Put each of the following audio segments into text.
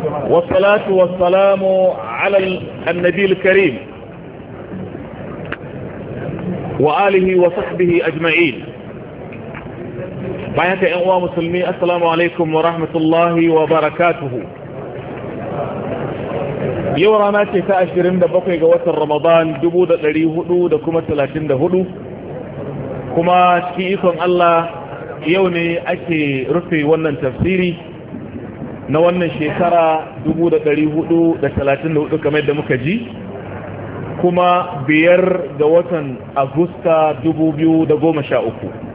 والصلاة والسلام على النبي الكريم وآله وصحبه أجمعين. بايعك أنواع مسلمين، السلام عليكم ورحمة الله وبركاته. يورانا تيتا أشرين دبقي قوات رمضان جبودة لريهدو دكما 34 كما شكيكم الله يوني أكي رفي ونن تفسيري na wannan shekara 1434 kamar da muka ji, kuma 5 ga watan Agusta 2013.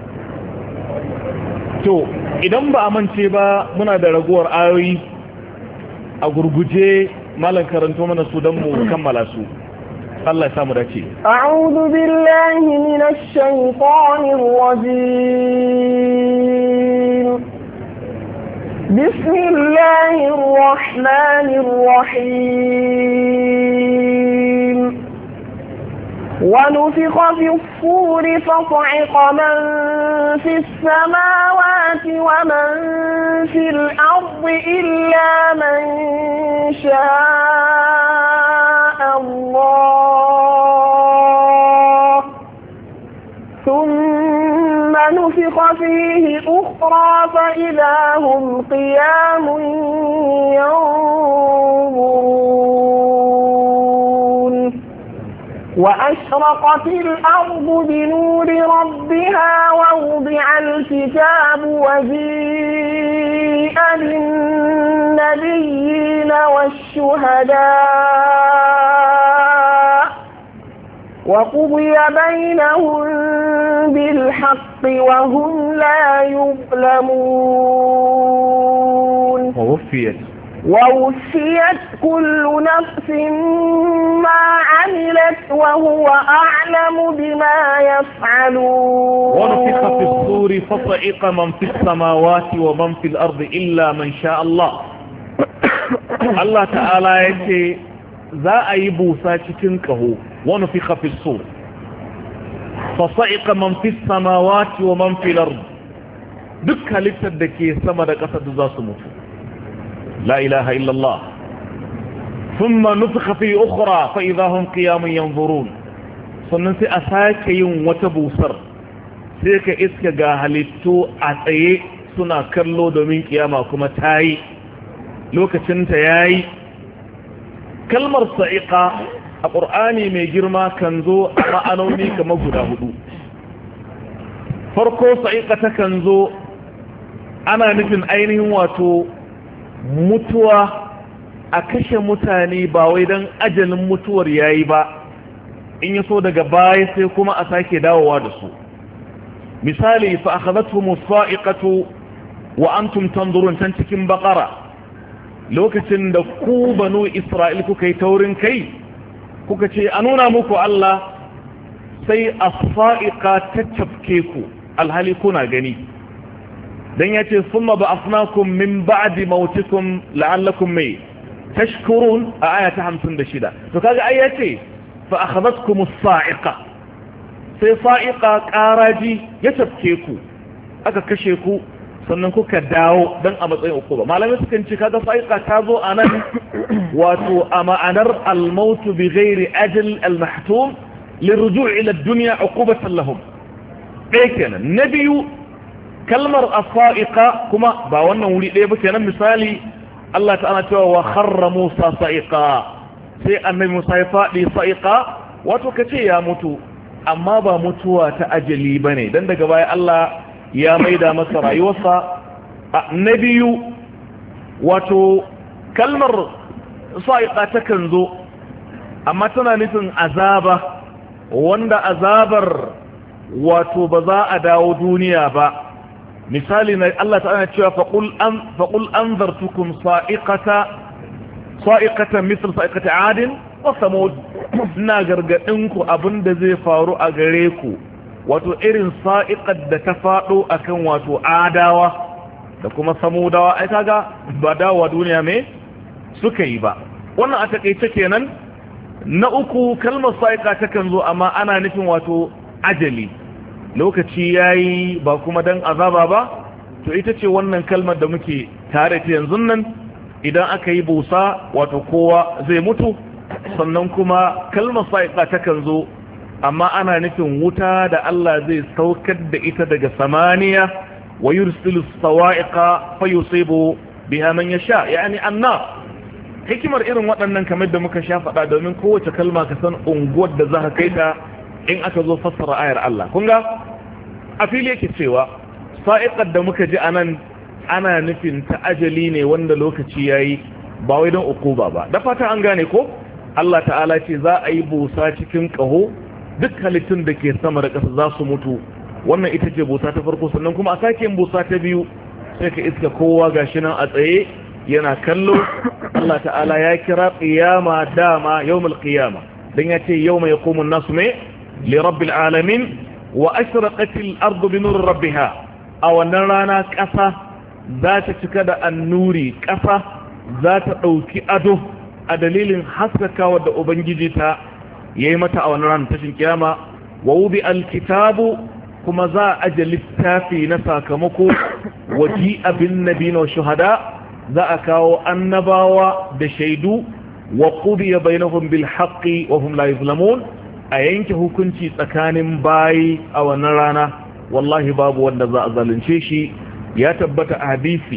To idan ba a mance ba muna da raguwar ayoyi a gurguje, malan karanto mana su don mu kammala su. Allah ya samu dace. A'udhu billahi minash shaitanir rajim. بسم الله الرحمن الرحيم. ونفخ في الصور فصعق من في السماوات ومن في الأرض إلا من شاء الله ثم نفخ فيه أخرى فإذا هم قيام ينظرون. وأشرقت الأرض بنور ربها ووضع الكتاب وجيء بالنبيين والشهداء وقضي بينهم بالحق وهم لا يظلمون. ووفيت كل نفس ما عملت وهو أعلم بما يفعلون. ونفخ في الصور فصعق من في السماوات ومن في الأرض إلا من شاء الله. الله تعالى يقول za a yi busa cikin kaho, wani fi hafi sur fasa'iƙa man fi samawati wa man fi ard, duk halittar da ke sama da ƙasa da za su mutu. la ilaha illallah. thumma nufikha fi ukhra fa idha hum qiyamun yanzurun, sannan sai a sake yin wata busar, sai ka iska ga halittu a tsaye suna kallo domin kiyama kuma tayi, lokacin ta yayi. kalmar sa'iqa a ƙur'ani mai girma kan zo a ma'anoni kamar guda 4. farko sa'iqa ta kan zo ana nufin ainihin wato mutuwa, a kashe mutane ba wai don ajalin mutuwar yayi ba, in ya so daga baya sai kuma a sake dawowa da su. misali fa akhadhatuhum as-sa'iqatu wa antum tanzurun, can cikin baqara lokacin da ku banu Isra'il kuka yi taurin kai kuka ce a nuna muku Allah, sai as-sa'iqa ta cafke ku alhali kuna gani, dan yace summa ba'athnakum min ba'di mautikum la'allakum may tashkurun a aya ta 56. to kaga ai yace fa akhadhatkum as-sa'iqa, sai sa'iqa qaraji ya cafke ku aka kashe ku, sannan kuka dawo dan a matsayin ukuba. malamai sukan ce kaga sa'iqa ta zo anan wato a ma'anar al-maut bi ghairi ajal al-mahtum lirruju' ila ad-dunya uqubatan lahum. kenan na biyu kalmar as-sa'iqa kuma ba wannan wuri ɗaya ba kenan. misali Allah ta'ala cewa wa kharra Musa sa'iqa, sai annabi Musa ya faɗi sa'iqa, wato kace ya mutu amma ba mutuwa ta ajali bane, dan daga baya Allah ya maida masa rayuwarsa. na biyu wato kalmar sa'iqa ta kan zo amma tana nufin azaba, wanda azabar wato ba za a dawo duniya ba. misali na Allah ta'ala cewa faqul anzartukum sa'iqatan misl sa'iqati 'adin wa samud, ina gargadin ku abinda zai faru a gare ku, wato irin sa'iqat da ta fado akan wato adawa da kuma samudawa. ai kaga ba dawowa duniya me suka yi ba. wannan a takeice kenan. na uku kalmar sa'iqa ta kan zo amma ana nufin wato ajali, lokaci yayi ba kuma dan azaba ba. to ita ce wannan kalmar da muke tare ta yanzu nan, idan aka yi busa wato kowa zai mutu. Sannan kuma kalmar sa'iqa takan zo amma ana nufin wuta da Allah zai saukar da ita daga samaniya wa yursilu sawa'iqa fayusibu biha man yasha, yani annar. Hikimar irin waɗannan kamar da muka sha faɗa domin kowace kalma ka san unguwar da za ka kai ta in aka zo fassara ayar Allah. Kun ga a fili yake cewa sa'iqar da muka ji anan ana nufin ta ajali ne wanda lokaci yayi ba wai don ukuba ba. Da fata an gane ko Allah ta'ala ce za a yi busa cikin ƙaho, duk halittun da ke sama da ƙasa za su mutu. Wannan ita ce busa ta farko, sannan kuma a sake yin busa ta biyu sai ka iska kowa gashi nan a tsaye yana kallo. Allah ta'ala ya kira qiyama dama yawmul qiyama dan ya ce yawma yaqumu an-nasu li rabbil alamin wa ashraqatil ardu bi nur rabbiha. A wannan rana ƙasa za ta cika da annuri, ƙasa za ta ɗauki ado a dalilin haskakawa da ubangiji ta yayi mata a wannan ranar tashin kiyama. Wa wudi alkitabu, kuma za a aje littafi na sakamako. Waji abin nabiyina wa shuhada, za a kawo annabawa da shaidu. Wa qudiya bainahum bil haqqi wa hum la yuzlamun, a yanke hukunci tsakanin bayi a wannan rana. Wallahi babu wanda za a zalunce shi. Ya tabbata a hadisi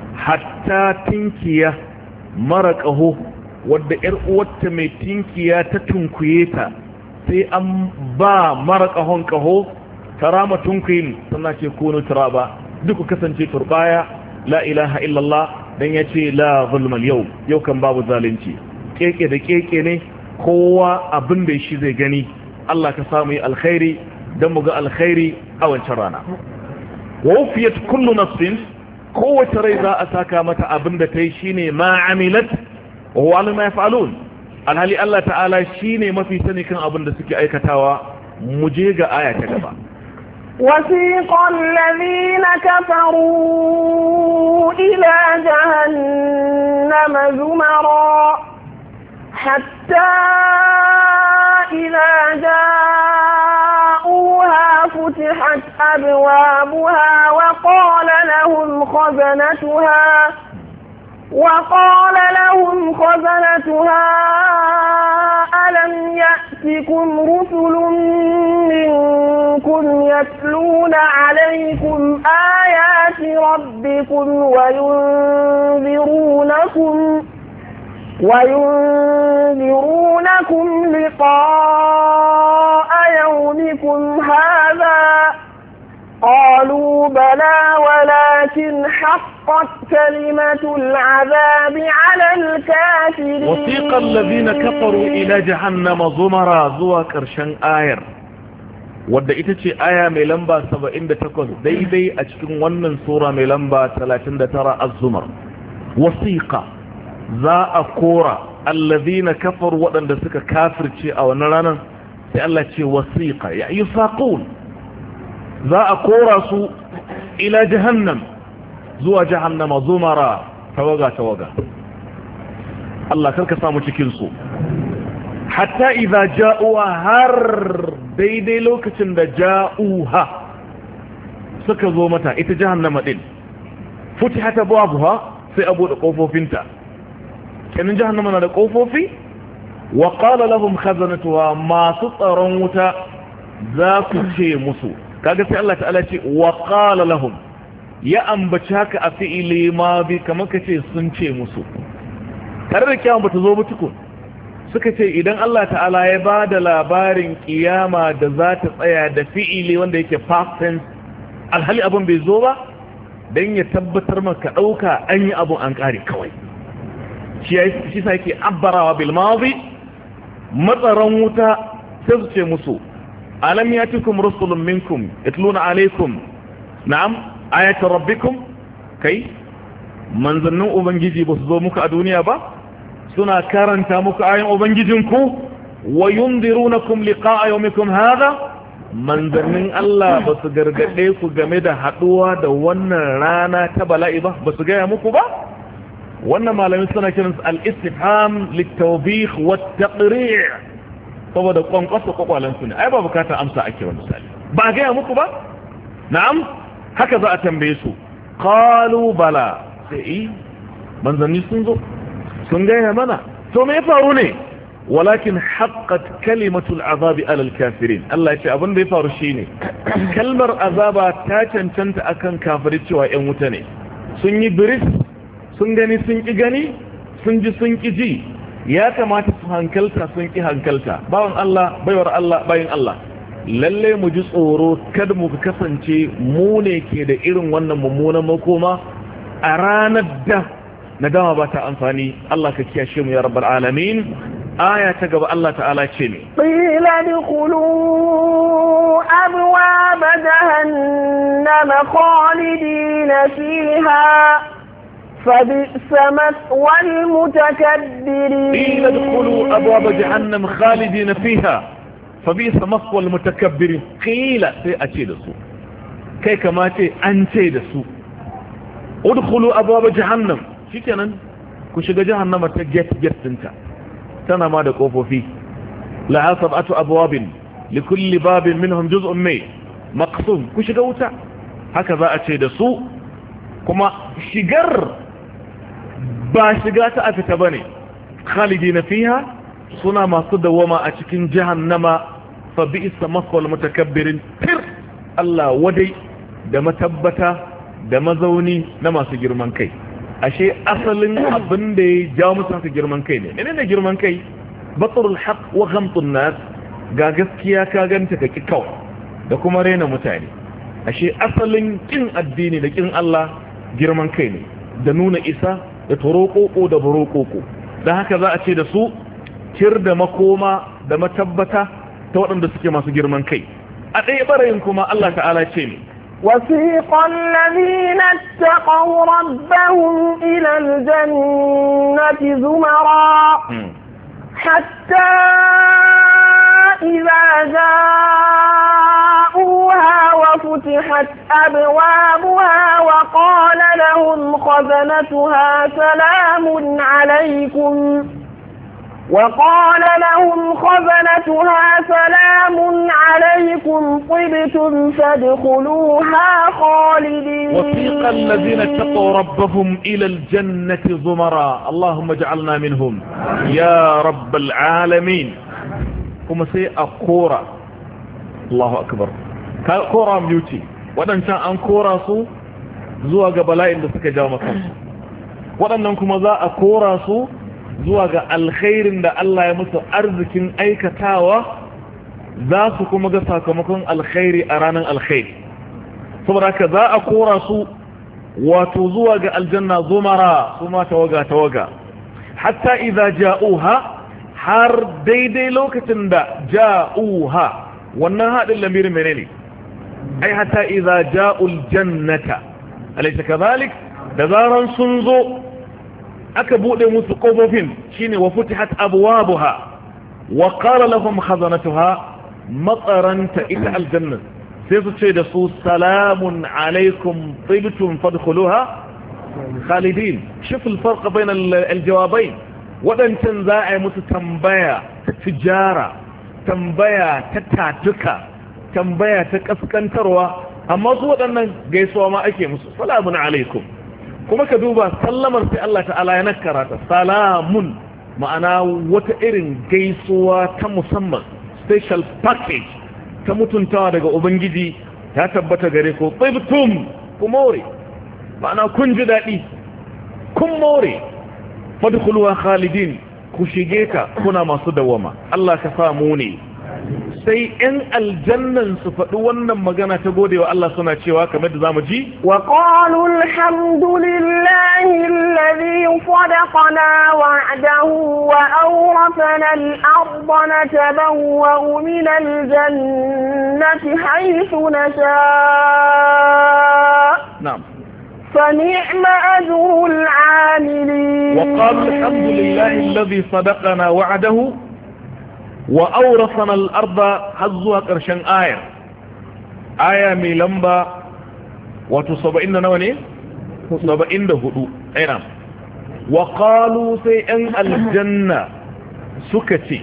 hatta tinkiya mara ƙaho wadda ‘yar uwarta mai tinkiya ta tunkuye ta, sai an ba mara ƙahon ƙaho ta rama tunkuyin, sannan ce kono turaba, duk kasance turbaya. La ilaha illallah, dan ya ce la zulmal yau kan babu zalunci, keke da keke ne, kowa abin da shi zai gani. Allah ka samu yi alkhairi don mu ga alkhairi a wancan rana. Wa wufiyat kullu nafsin, kowace rai za a saka mata abin da ta yi shine ma amilat wa huwa alama yaf'alun. Alhali Allah ta'ala shine mafi sani kan abin da suke aikatawa. Mu je ga aya ta gaba. وسيق الذين كفروا إلى جهنم زمرا حتى إذا جاءوها فتحت أبوابها وقال لهم خزنتها ألم يأتكم رسل منكم يتلون عليكم آيات ربكم وينذرونكم لقاء يومكم هذا قالوا بلى ولكن حقت كلمة العذاب على الكافرين. وسيق الذين كفروا إلى جهنم زمرا زوا كرشن آير wadda ita ce aya mai lamba 78 daidai a cikin wannan sura mai lamba 39 az-zumar. wasiqa za a kora allazina kafaru waɗanda suka kafirce a wannan ranar sai Allah ce wasiqa ya yusaqun, za a kora su ila jahannam zuwa jahannama zumara tawaga. Allah karka samu cikin su. Hatta idza ja'uha, har daidai lokacin da ja'uha suka zo mata ita jahannama din, futihat abwabuha, sai abu da kofofinta. kenan jahannama na da kofofi. Wa qala lahum khazanatuha, masu tsaron wuta za ku ce musu, kaga sai Allah ta'ala ce wa qala lahum, ya ambaci haka a fi'ili ma bi kamar kace sun ce musu, tare da kiyama bata zo ba tukun. Suka ce idan Allah ta'ala ya ba da labarin kiyama da za ta tsaya da fi'ili wanda yake past tense, alhali abin bai zo ba, dan ya tabbatar maka dauka an yi abun an kare kawai. Shi sa yake abbarawa bil madi. Matsaran wuta sai su ce musu, alam yatikum rusulun minkum yatluna alaykum na'am ayati rabbikum, kai manzannin ubangiji ba su zo muku a duniya ba, suna karanta muku ayin ubangijinku, wa yundirunakum liqa'a yawmikum hadha, manzannin Allah ba su gargade ku game da haduwa da wannan rana ta bala'i ba su gaya muku ba. Wannan malamin suna kiransu al-istifham lit-tawbih wat-taqri', saboda kwankwasa kwakwalansu ne, ai ba bukatar amsa ake wani misali, ba gaya muku ba. Na'am, haka za a tambaye su, qalu bala, sai manzanni sun zo sun gaya mana to me ya faru ne walakin haqqat kalimatul azabi alal kafirin Allah ya ce abin da ya faru shine kalmar azaba ta cancanta akan kafiri cewa ƴan wuta ne sun yi biris sun gani sun ki gani sun ji sun ki ji ya kamata su hankalta sun ki hankalta bawan Allah baiwar Allah bayin Allah lalle mu ji tsoro kada mu kasance mu ne ke da irin wannan mummunan makoma a ranar da nadama ba ta amfani Allah ka kiyashe mu ya rabbal alamin aya ta gaba Allah ta'ala ce ne qila dkhulu abwaab jahannam khalidina fiha فبئس مثوى المتكبرين قيل ادخلوا أبواب جهنم خالدين فيها فبئس مثوى المتكبرين قيل سيأتي دسو كي كما تي أنتي دسو ادخلوا أبواب جهنم شكرا كشك جهنم تجت انت تنا ما دقوفوا فيه لها 7 أبواب لكل باب منهم جزء مقسوم كشك وتا هكذا أتي دسو كما شجر ba shiga ta a fita bane khalidina fiha suna masu dawama a cikin jahannama fa bi'sa maswal mutakabbirin tir Allah wadai da matabbata da mazauni na masu girman kai ashe asalin abin da ya jawo musu haka girman kai ne menene girman kai batrul haqq wa ghamtun nas ga gaskiya ka ganta ka kikau da kuma rena mutane ashe asalin kin addini da kin Allah girman kai ne da nuna isa da torokoko da burokoko da haka za a ce da su kir da makoma da matabbata ta waɗanda suke masu girman kai a ɗaya ɓarayin kuma Allah ta'ala ce ne وسيق الذين اتقوا ربهم إلى الجنة زمرا حتى إذا جاءوها وفتحت أبوابها وقال لهم خزنتها سلام عليكم طبتم فادخلوها خالدين وسيق الذين اتقوا ربهم إلى الجنة زمرا اللهم اجعلنا منهم يا رب العالمين kuma sai a kora Allahu akbar kora beauty waɗancan an kora su zuwa ga bala'in da suka jawo makansu waɗannan kuma za a kora su zuwa ga alkhairin da Allah ya musu arzikin aikatawa za su kuma ga sakamakon alkhairi a ranar alkhairi saboda haka za a kora su wato zuwa ga aljanna zumara su ma tawaga hatta idza ja'uha har daidai lokacin da ja'uha wannan haɗin lamirin menene ai hatta idza ja'ul jannata alaysa kadhalik da zaran sun zo aka bude musu kofofin shine wa futihat abwabuha wa qala lahum khazanatuha matsaranta ita aljanna sai su ce da su salamun alaikum tibtum fadkhuluha khalidin shuf alfarq bayna aljawabain waɗancan za a yi musu tambaya ta tijara tambaya ta tatuka tambaya ta kaskantarwa amma su waɗannan gaisuwa ma ake musu salamun alaikum kuma ka duba sallamar sai Allah ta'ala ya nakara ta salamun ma'ana wata irin gaisuwa ta musamman special package ta mutuntawa daga ubangiji ta tabbata gare ko tsibtum ku more ma'ana kun ji daɗi kun more fadkhuluha khalidin ku shige ta kuna masu dawama Allah ka samu ne sai in aljannan su faɗi wannan magana ta godewa Allah suna cewa kamar da zamu ji wa qalu alhamdulillahi alladhi sadaqana wa'dahu wa awrathana al-ardha natabawwa'u min al-jannati haythu nasha' na'am فنعم أجر العاملين وقالوا الحمد لله الذي صدقنا وعده وأورثنا الأرض حظها قرشان آية ميلمبا وتصبئن نواني تصبئن دهدو أي نعم وقالوا سيئن الجنة سكتي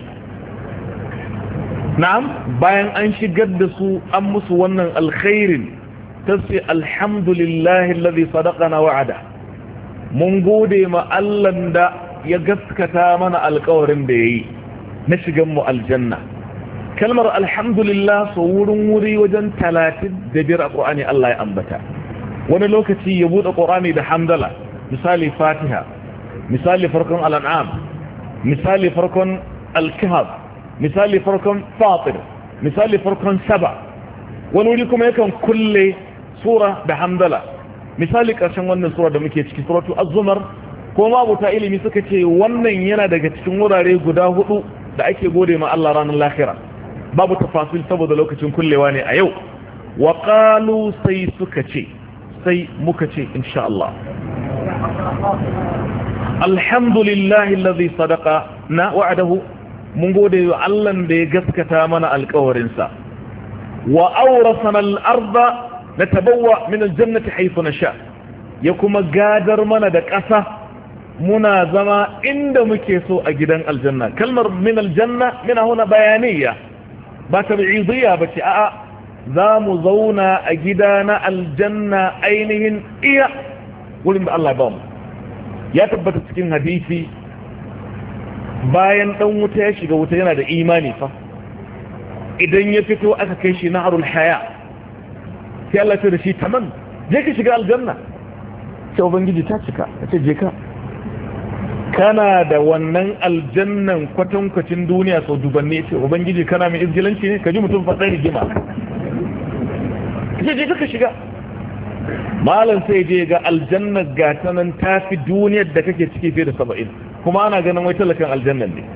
نعم باين أنشي قدسوا أمس ونن الخير تسي الحمد لله الذي صدقنا وعده mun gode ma Allahn da ya gaskata mana alƙawarin da yayi na shigan mu aljanna. Kalmar alhamdulillah so wuri wajen 35 a Qur'ani Allah ya ambata. Wani lokaci ya bude Qur'ani da hamdala, misali Fatiha, misali farkon al-An'am, misali farkon al-Kahf, misali farkon Fatir, misali farkon Saba. Wani wuri kuma yakan kulle sura da hamdala. Misali karshen wannan sura da muke ciki suratu Az-Zumar, ko ma buta ilimi suka ce wannan yana daga cikin wurare guda 4 da ake gode ma Allah ranar lahira. Babu tafasil saboda lokacin kullewa ne a yau. Wa qalu sai suka ce, sai muka ce insha Allah, alhamdulillahi alladhi sadaqana wa'adahu, mun gode wa Allah da ya gaskata mana alƙawarinsa. Wa awrasana al-ardha natabawwa min al-jannati haythu nasha, ya kuma gadar mana da ƙasa muna zama inda muke so a gidan aljanna. Kalmar min aljanna mina huna bayaniya ba tabi'idiyya bace, a'a za mu zauna a gida na aljanna ainihin iya wurin da Allah ya ba mu. Ya tabbata cikin hadisi bayan dan wuta ya shiga wuta yana da imani fa, idan ya fito aka kai shi naharul haya sai Allah ya ce da shi tamam je ka shiga aljanna. Sai ubangiji ta cika, ce je ka. Kana da wannan aljannan kwatankwacin duniya sau dubanne, ce ubangiji kana mai izgilanci ne, ka ji mutum faɗa rigima, je ka shiga. Malam sai je ga aljannar gata nan ta fi duniyar da kake ciki fiye da 70, kuma ana ganin wai talakan aljannan ne.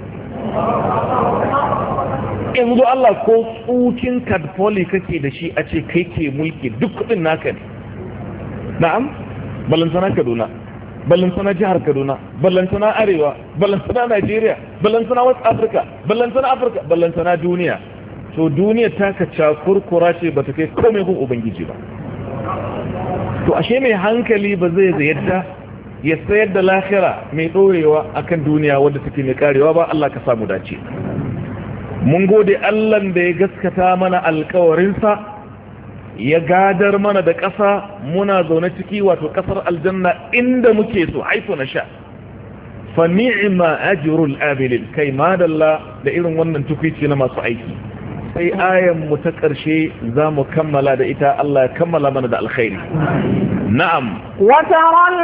Yanzu Allah ko tsukin kadfoli kake da shi a ce kai ke mulki duk kudin naka ne. Na'am, balantana Kaduna, ballantana jihar Kaduna, ballantana Arewa, ballantana Najeriya, ballantana West Africa, ballantana Africa, ballantana duniya. To duniya ta ka cakurkura ce ba ta kai komai gun Ubangiji ba. To ashe mai hankali ba zai yadda ya sayar da lahira mai ɗorewa akan duniya wadda take mai karewa ba. Allah ka samu dace. Mun gode Allah da ya gaskata mana alkawarinsa, ya gadar mana da ƙasa muna zaune ciki, wato ƙasar aljanna inda muke so, haifu na sha. Fa ni'ma ajrul amilin, kai madalla da irin wannan tukwici na masu aiki. Sai ayan mu ta ƙarshe za mu kammala da ita, Allah ya kammala mana da alkhairi. Na'am. Wa taral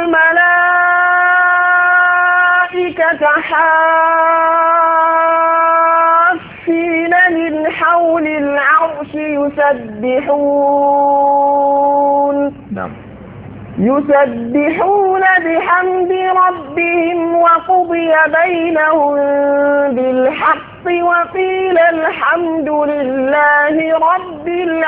mala'ikata haffina min hawlil arshi yusabbihun. Na'am. يسبحون بحمد ربهم وقضي بينهم بالحق وقيل الحمد لله رب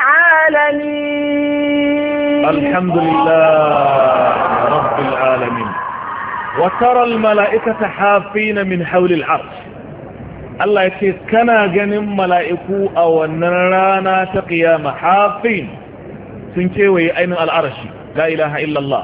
العالمين. الحمد لله رب العالمين. وترى الملائكة حافين من حول العرش. الله يقول كنا جنم ملائكو أو نرانا تقيام حافين سنكوي أين العرش. La ilaha illallah.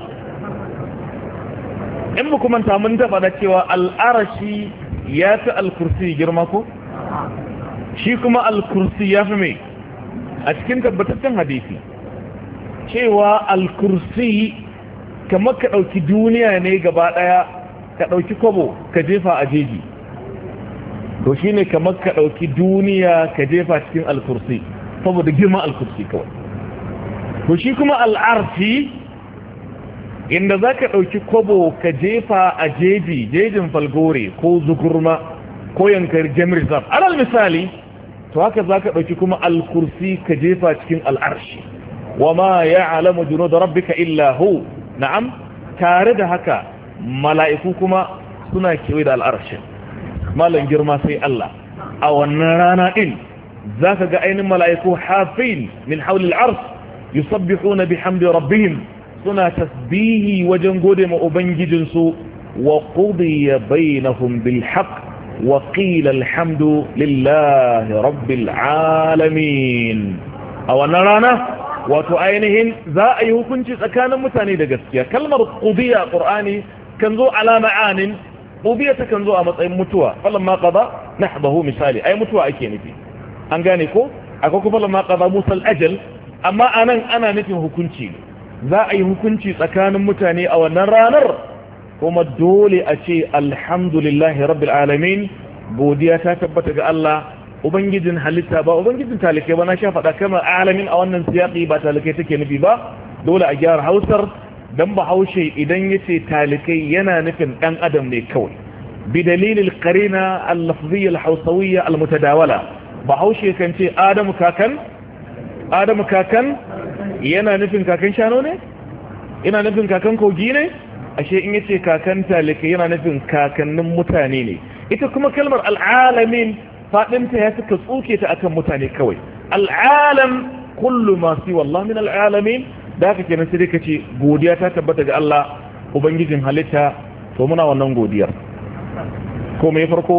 In muku manta mun taba da cewa al'arashi ya fi al-kursi girma ko? Shi kuma al-kursi ya fi mai? A cikin tabbataccen hadisi cewa al-kursi kamar ka ɗauki duniya ne gaba ɗaya, ka ɗauki kwabo ka jefa a jeji. To shi ne kamar ka ɗauki duniya ka jefa cikin al-kursi, saboda girman al-kursi kawai. To shi kuma al'arshi inda za ka ɗauki kwabo ka jefa a jejin falgore ko zukurma ko yankar jami'ar alal misali, to haka za ka ɗauki kuma al-kursi ka jefa cikin al'arshi. Wa ma ya alamu juno da rabbika illa hu. Na'am, tare da haka mala'iku kuma suna kewaye da al'arshin. Malam girma sai Allah. A wannan rana ɗin za ka ga ainihin mala'iku hafin min haulil arsh yusabbihuna bihamdi rabbihim, suna tasbihi wajen gode ma ubangijinsu. Wa qudiya bainahum bil haqq wa qila alhamdu lillahi rabbil alamin. A wannan rana wato ainihin za a yi hukunci tsakanin mutane da gaskiya. Kalmar qudiya qur'ani kan zo ala ma'anin, qudiya ta kan zo a matsayin mutuwa. Falamma qada nahbahu misali, ai mutuwa ake nufi, an gane ko? Akwai kuma falamma qada musa al-ajal, amma anan ana nufin hukunci. Za a yi hukunci tsakanin mutane a wannan ranar. kuma dole a ce alhamdulillahi rabbil alamin, godiya ta tabbata ga Allah ubangijin halitta ba ubangijin talikai ba. Na sha faɗa kamar alamin a wannan siyaqi ba talikai take nufi ba, dole a gyara Hausar dan Bahaushe idan yace talikai yana nufin dan adam ne kawai bi dalilil qarina al-lafziyya al-hausawiyya al-mutadawala. Bahaushe kan ce Adamu kakan yana nufin kakan shano ne, yana nufin kakan kogi ne. Ashe in yace kakan talikai yana nufin kakannin mutane ne. Ita kuma kalmar al'alamin faɗinta ya suka tsuke ta akan mutane kawai. Al'alam kullu ma siwa Allah min al'alamin. Da haka kenan sai ka ce godiya ta tabbata ga Allah ubangijin halitta. To muna wannan godiyar. Ko me farko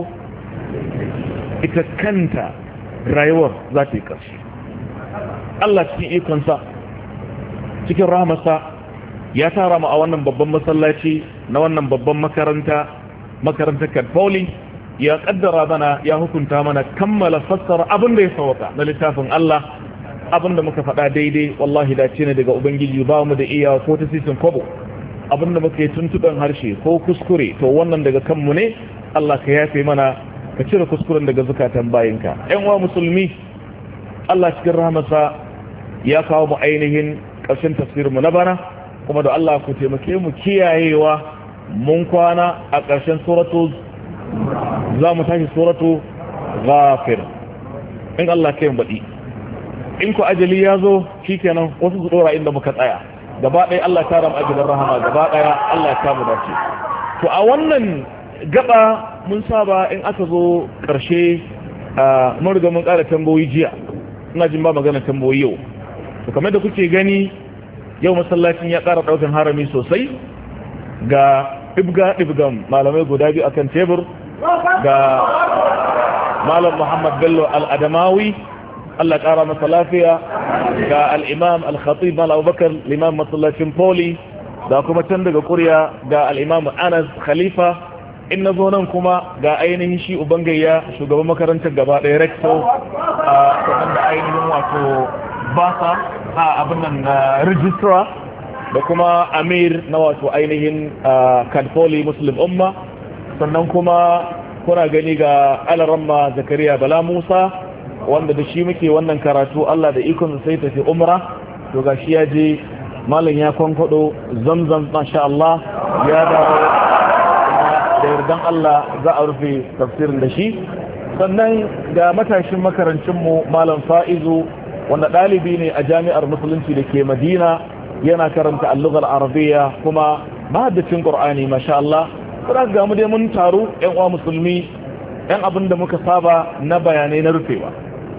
ita kanta rayuwar za ta yi ƙarshe. Allah cikin ikonsa cikin rahmarsa ya tara mu a wannan babban masallaci na wannan babban makarantar Kadfoli. Ya kaddara mana, ya hukunta mana kammala fassara abin da ya sauka na littafin Allah. Abin da muka faɗa daidai wallahi dace ne daga ubangiji, ba mu da iya ko ta sisin kwabo. Abin da muka yi tuntuɓen harshe ko kuskure to wannan daga kanmu ne. Allah ka yafe mana, ka cire kuskuren daga zukatan bayinka. ƴan uwa musulmi, Allah cikin rahmarsa ya kawo mu ainihin ƙarshen tafsirinmu na bana, kuma da Allah ku taimake mu kiyayewa. Mun kwana a ƙarshen suratu, za mu tashi suratu Ghafir in Allah kai baɗi. In ku ajali ya zo shikenan wasu su ɗora inda muka tsaya. Gaba ɗaya Allah ta ram ajalin rahama, gaba ɗaya Allah ya samu dace. To a wannan gaba mun saba in aka zo ƙarshe mun riga mun ƙara tambayoyi jiya, ina jin ba magana tambayoyi yau. To kamar da kuke gani yau masallacin ya ƙara ɗaukan harami sosai, ga ɗibgan malamai guda biyu akan tebur, ga malam Muhammad Bello al-Adamawi Allah ƙara masa lafiya, ga al-imam al-khatib malam Abubakar limam masallacin Poli, da kuma can daga Kuriya ga al-imam Anas Khalifa. In na zo nan kuma ga ainihin shi ubangayya shugaban makarantar gaba ɗaya rector sannan da ainihin wato basa abin nan registrar da kuma amir na wato ainihin Kadfoli Muslim Umma. Sannan kuma kuna gani ga alaramma Zakariya Bala Musa wanda da shi muke wannan karatu. Allah da ikon sai tafi umra, to ga shi ya je malam ya kwankwado zamzam masha Allah ya dawo da yardan Allah za a rufe tafsirin da shi. Sannan ga matashin makarancinmu malam Fa'izu wanda ɗalibi ne a jami'ar musulunci da ke Madina, yana karanta al-lughal arabiyya kuma mahaddacin Qur'ani masha Allah. Kuma ga mu dai mun taru ƴan uwa musulmi, ƴan abin da muka saba na bayanai na rufewa.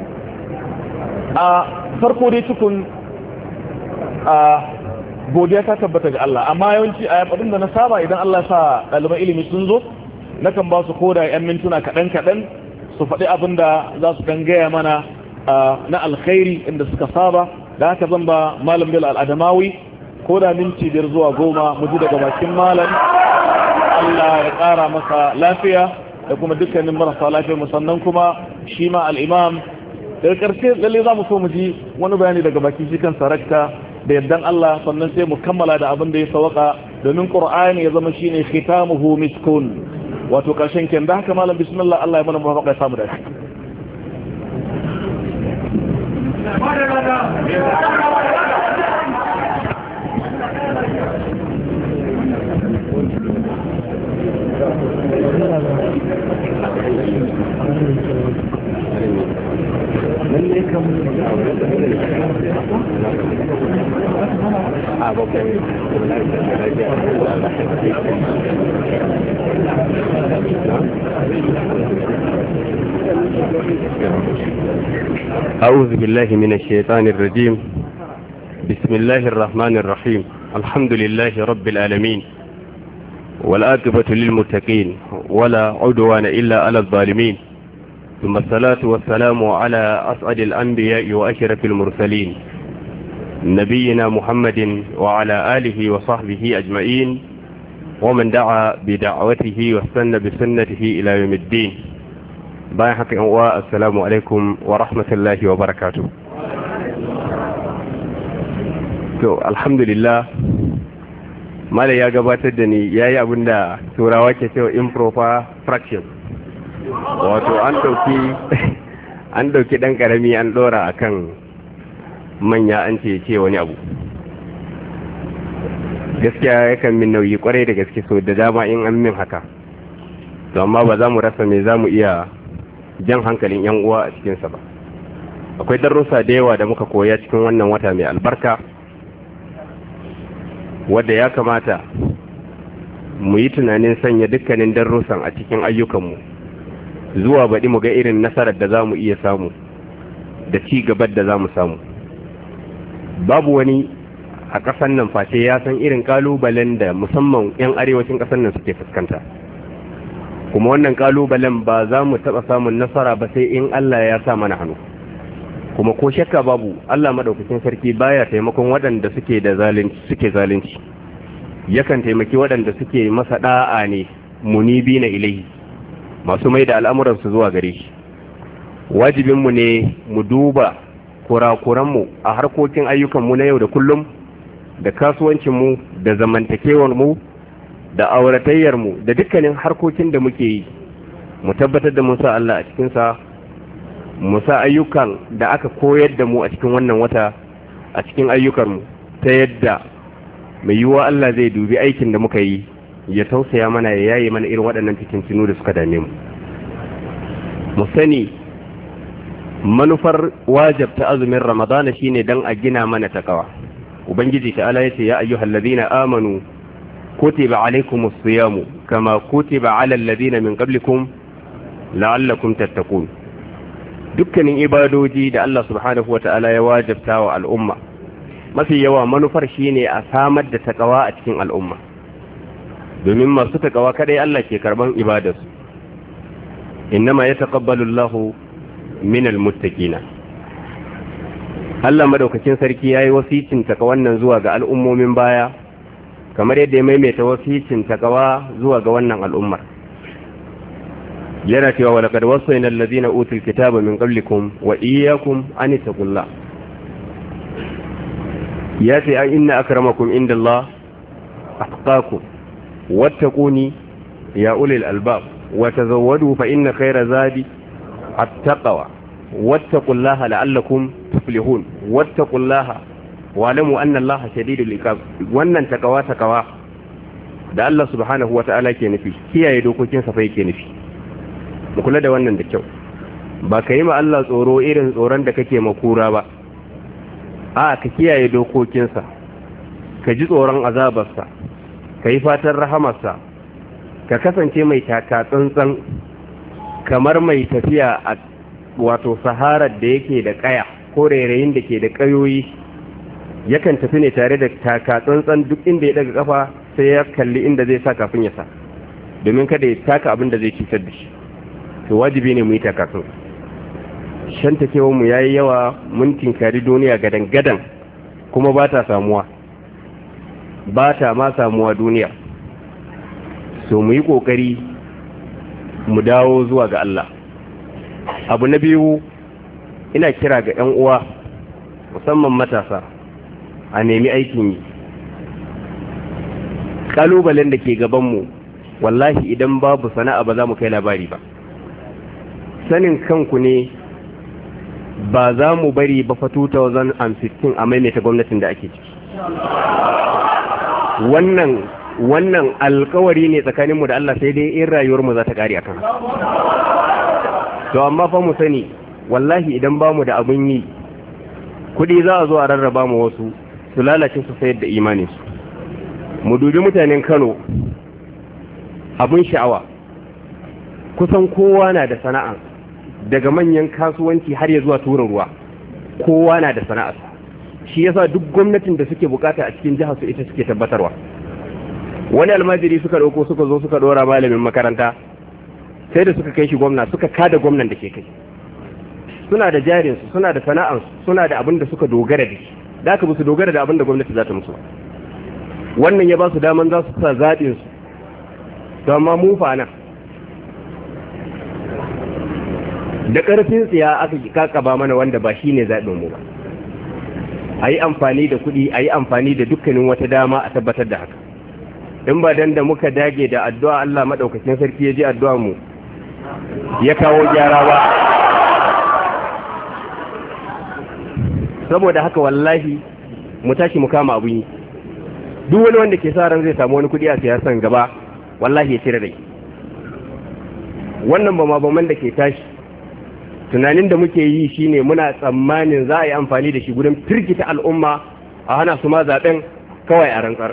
A farko dai tukun godiya ta tabbata ga Allah, amma yawanci a abin da na saba idan Allah sa ɗaliban ilimi sun zo nakan ba su koda ƴan mintuna kaɗan su faɗi abin da za su dan gaya mana na alkhairi inda suka saba. Da haka zan ba malam Bello al-Adamawi ko da minti 5 zuwa 10 mu ji daga bakin malam. Allah ya ƙara masa lafiya da kuma dukkanin marasa lafiya, musannan kuma shi ma al-imam. Daga ƙarshe lalle za mu so mu ji wani bayani daga bakin shi kan sarakta da yardan Allah, sannan sai mu kammala da abin da ya sawaka, domin Qur'ani ya zama shine khitamuhu miskun, wato ƙarshen ken. Da haka malam bismillah, Allah ya mana muwafaqa ya samu da shi. أعوذ بالله من الشيطان الرجيم. بسم الله الرحمن الرحيم. الحمد لله رب العالمين، والعاقبة للمتقين، ولا عدوان إلا على الظالمين، ثم الصلاة والسلام على أسعد الأنبياء وأشرف المرسلين نبينا محمد وعلى آله وصحبه أجمعين، ومن دعا بدعوته واستنى بسنته إلى يوم الدين. باي حق السلام عليكم ورحمة الله وبركاته. الحمد لله mala ya gabatar da ni yayi abin da turawa ke cewa improper fraction, wato an dauki dan karami an dora akan manya an ce wani abu. Gaskiya yakan min nauyi kwarai da gaske, so da dama in an min haka, to amma ba za mu rasa me za mu iya jan hankalin yan uwa a cikinsa ba. Akwai darussa da yawa da muka koya cikin wannan wata mai albarka, wadda ya kamata mu yi tunanin sanya dukkanin darussan a cikin ayyukanmu zuwa baɗi mu ga irin nasarar da za mu iya samu da ci gabar da za mu samu. Babu wani a ƙasar nan face ya san irin ƙalubalen da musamman 'yan arewacin ƙasar nan suke fuskanta, kuma wannan ƙalubalen ba za mu taɓa samun nasara ba sai in Allah ya sa mana hannu. Kuma ko shakka babu, Allah madaukakin sarki baya taimakon waɗanda suke zalunci, yakan taimaki waɗanda suke masa da'a ne, munibi na ilahi, masu mai da al'amuransu zuwa gare shi. Wajibinmu ne mu duba kurakuranmu a harkokin ayyukanmu na yau da kullum, da kasuwancinmu, da zamantakewarmu, da auratayyarmu, da dukkanin harkokin da muke yi, mu tabbatar da mun sa Allah a cikinsa, mu sa ayyukan da aka koyar da mu a cikin wannan wata a cikin ayyukanmu, ta yadda mai yiwuwa Allah zai dubi aikin da muka yi ya tausaya mana, ya yaye mana irin waɗannan fitintunu da suka dame mu. Mu sani manufar wajabta azumin Ramadana shine dan a gina mana takawa. Ubangiji ta'ala yace ya ayyuhal ladina amanu kutiba alaykumus siyamu kama kutiba alal ladina min qablikum la'allakum tattaqun. Dukkanin ibadoji da Allah subhanahu wata'ala ya wajabta wa al'umma, mafi yawa manufar shine a samar da takawa a cikin al'umma, domin masu takawa kadai Allah ke karban ibadarsu. Innama yataqabbalu Allahu minal muttaqina. Allah madaukakin sarki yayi wasicin takawa wannan zuwa ga al'ummomin baya, kamar yadda ya maimaita wasicin takawa zuwa ga wannan al'ummar. Yana cewa wa laqad wasayna alladhina utul kitaba min qablikum wa iyyakum an taqullah. Ya ce inna akramakum indallah atqakum wattaquni ya ulil albab wa tazawwadu fa inna khayra zadi at-taqwa wattaqullaha la'allakum tuflihun wattaqullaha wa'lamu anna allaha shadidul iqab. Wannan takawa da Allah subhanahu wata'ala ke nufi, kiyaye dokokin sa fa yake nufi. Mu kula da wannan da kyau, ba ka yi ma Allah tsoro irin tsoron da kake makura ba, a ka kiyaye dokokinsa, ka ji tsoron azabarsa, ka yi fatan rahamarsa, ka kasance mai taka tsantsan kamar mai tafiya a wato saharar da yake da kaya ko rairayin da ke da kayoyi. Yakan tafi ne tare da taka tsantsan, duk inda ya daga kafa sai ya kalli inda zai sa kafin ya sa, domin kada ya taka abin da zai cutar da shi. To wajibi ne mu yi taka tsantsan. Shantakewar mu yayi yawa, mun tinkari duniya gadan-gadan, kuma ba ta samuwa, ba ta ma samuwa duniya. So mu yi kokari mu dawo zuwa ga Allah. Abu na biyu, ina kira ga 'yan uwa musamman matasa a nemi aikin yi. Kalubalen da ke gabanmu, wallahi idan babu sana'a ba za mu kai labari ba. Sanin kanku ne, ba za mu bari ba fa 2015 a maimaita gwamnatin da ake ciki. Wannan alkawari ne tsakaninmu da Allah, sai dai in rayuwarmu za ta kare akan. To amma fa mu sani, wallahi idan ba mu da abin yi, kudi za a zo a rarraba mu wasu su lalace su sayar da imaninsu. Mu dubi mutanen Kano, abin sha'awa, kusan kowa na da sana'a, daga manyan kasuwanci har ya zuwa tura ruwa, kowa na da sana'a. Shi yasa duk gwamnatin da suke bukata a cikin jihar su ita suke tabbatarwa. Wani almajiri suka dauko suka zo suka dora malamin makaranta, sai da suka kai shi gwamna, suka kada gwamnan da ke kai. Suna da jarinsu, suna da sana'ansu, suna da abin da suka dogara da shi, da aka su dogara da abin da gwamnati za ta musu. Wannan ya ba su daman za su sa zaɓinsu, to amma mu fa nan da ƙarfin tsiya aka kakaba mana wanda ba shi ne zaɓinmu ba. A yi amfani da kuɗi, a yi amfani da dukkanin wata dama a tabbatar da haka. in ba dan da muka dage da addu'a Allah madaukakin sarki ya ji addu'a mu ya kawo gyara ba. Saboda haka wallahi mu tashi mu kama abun yi. Duk wani wanda ke sa ran zai samu wani kudi a siyasan gaba wallahi ya cire rai. Wannan ba da ke tashi tunanin da muke yi shine muna tsammanin za a yi amfani da shi gudun firgita al'umma a hana su ma zaben kawai a rantsar.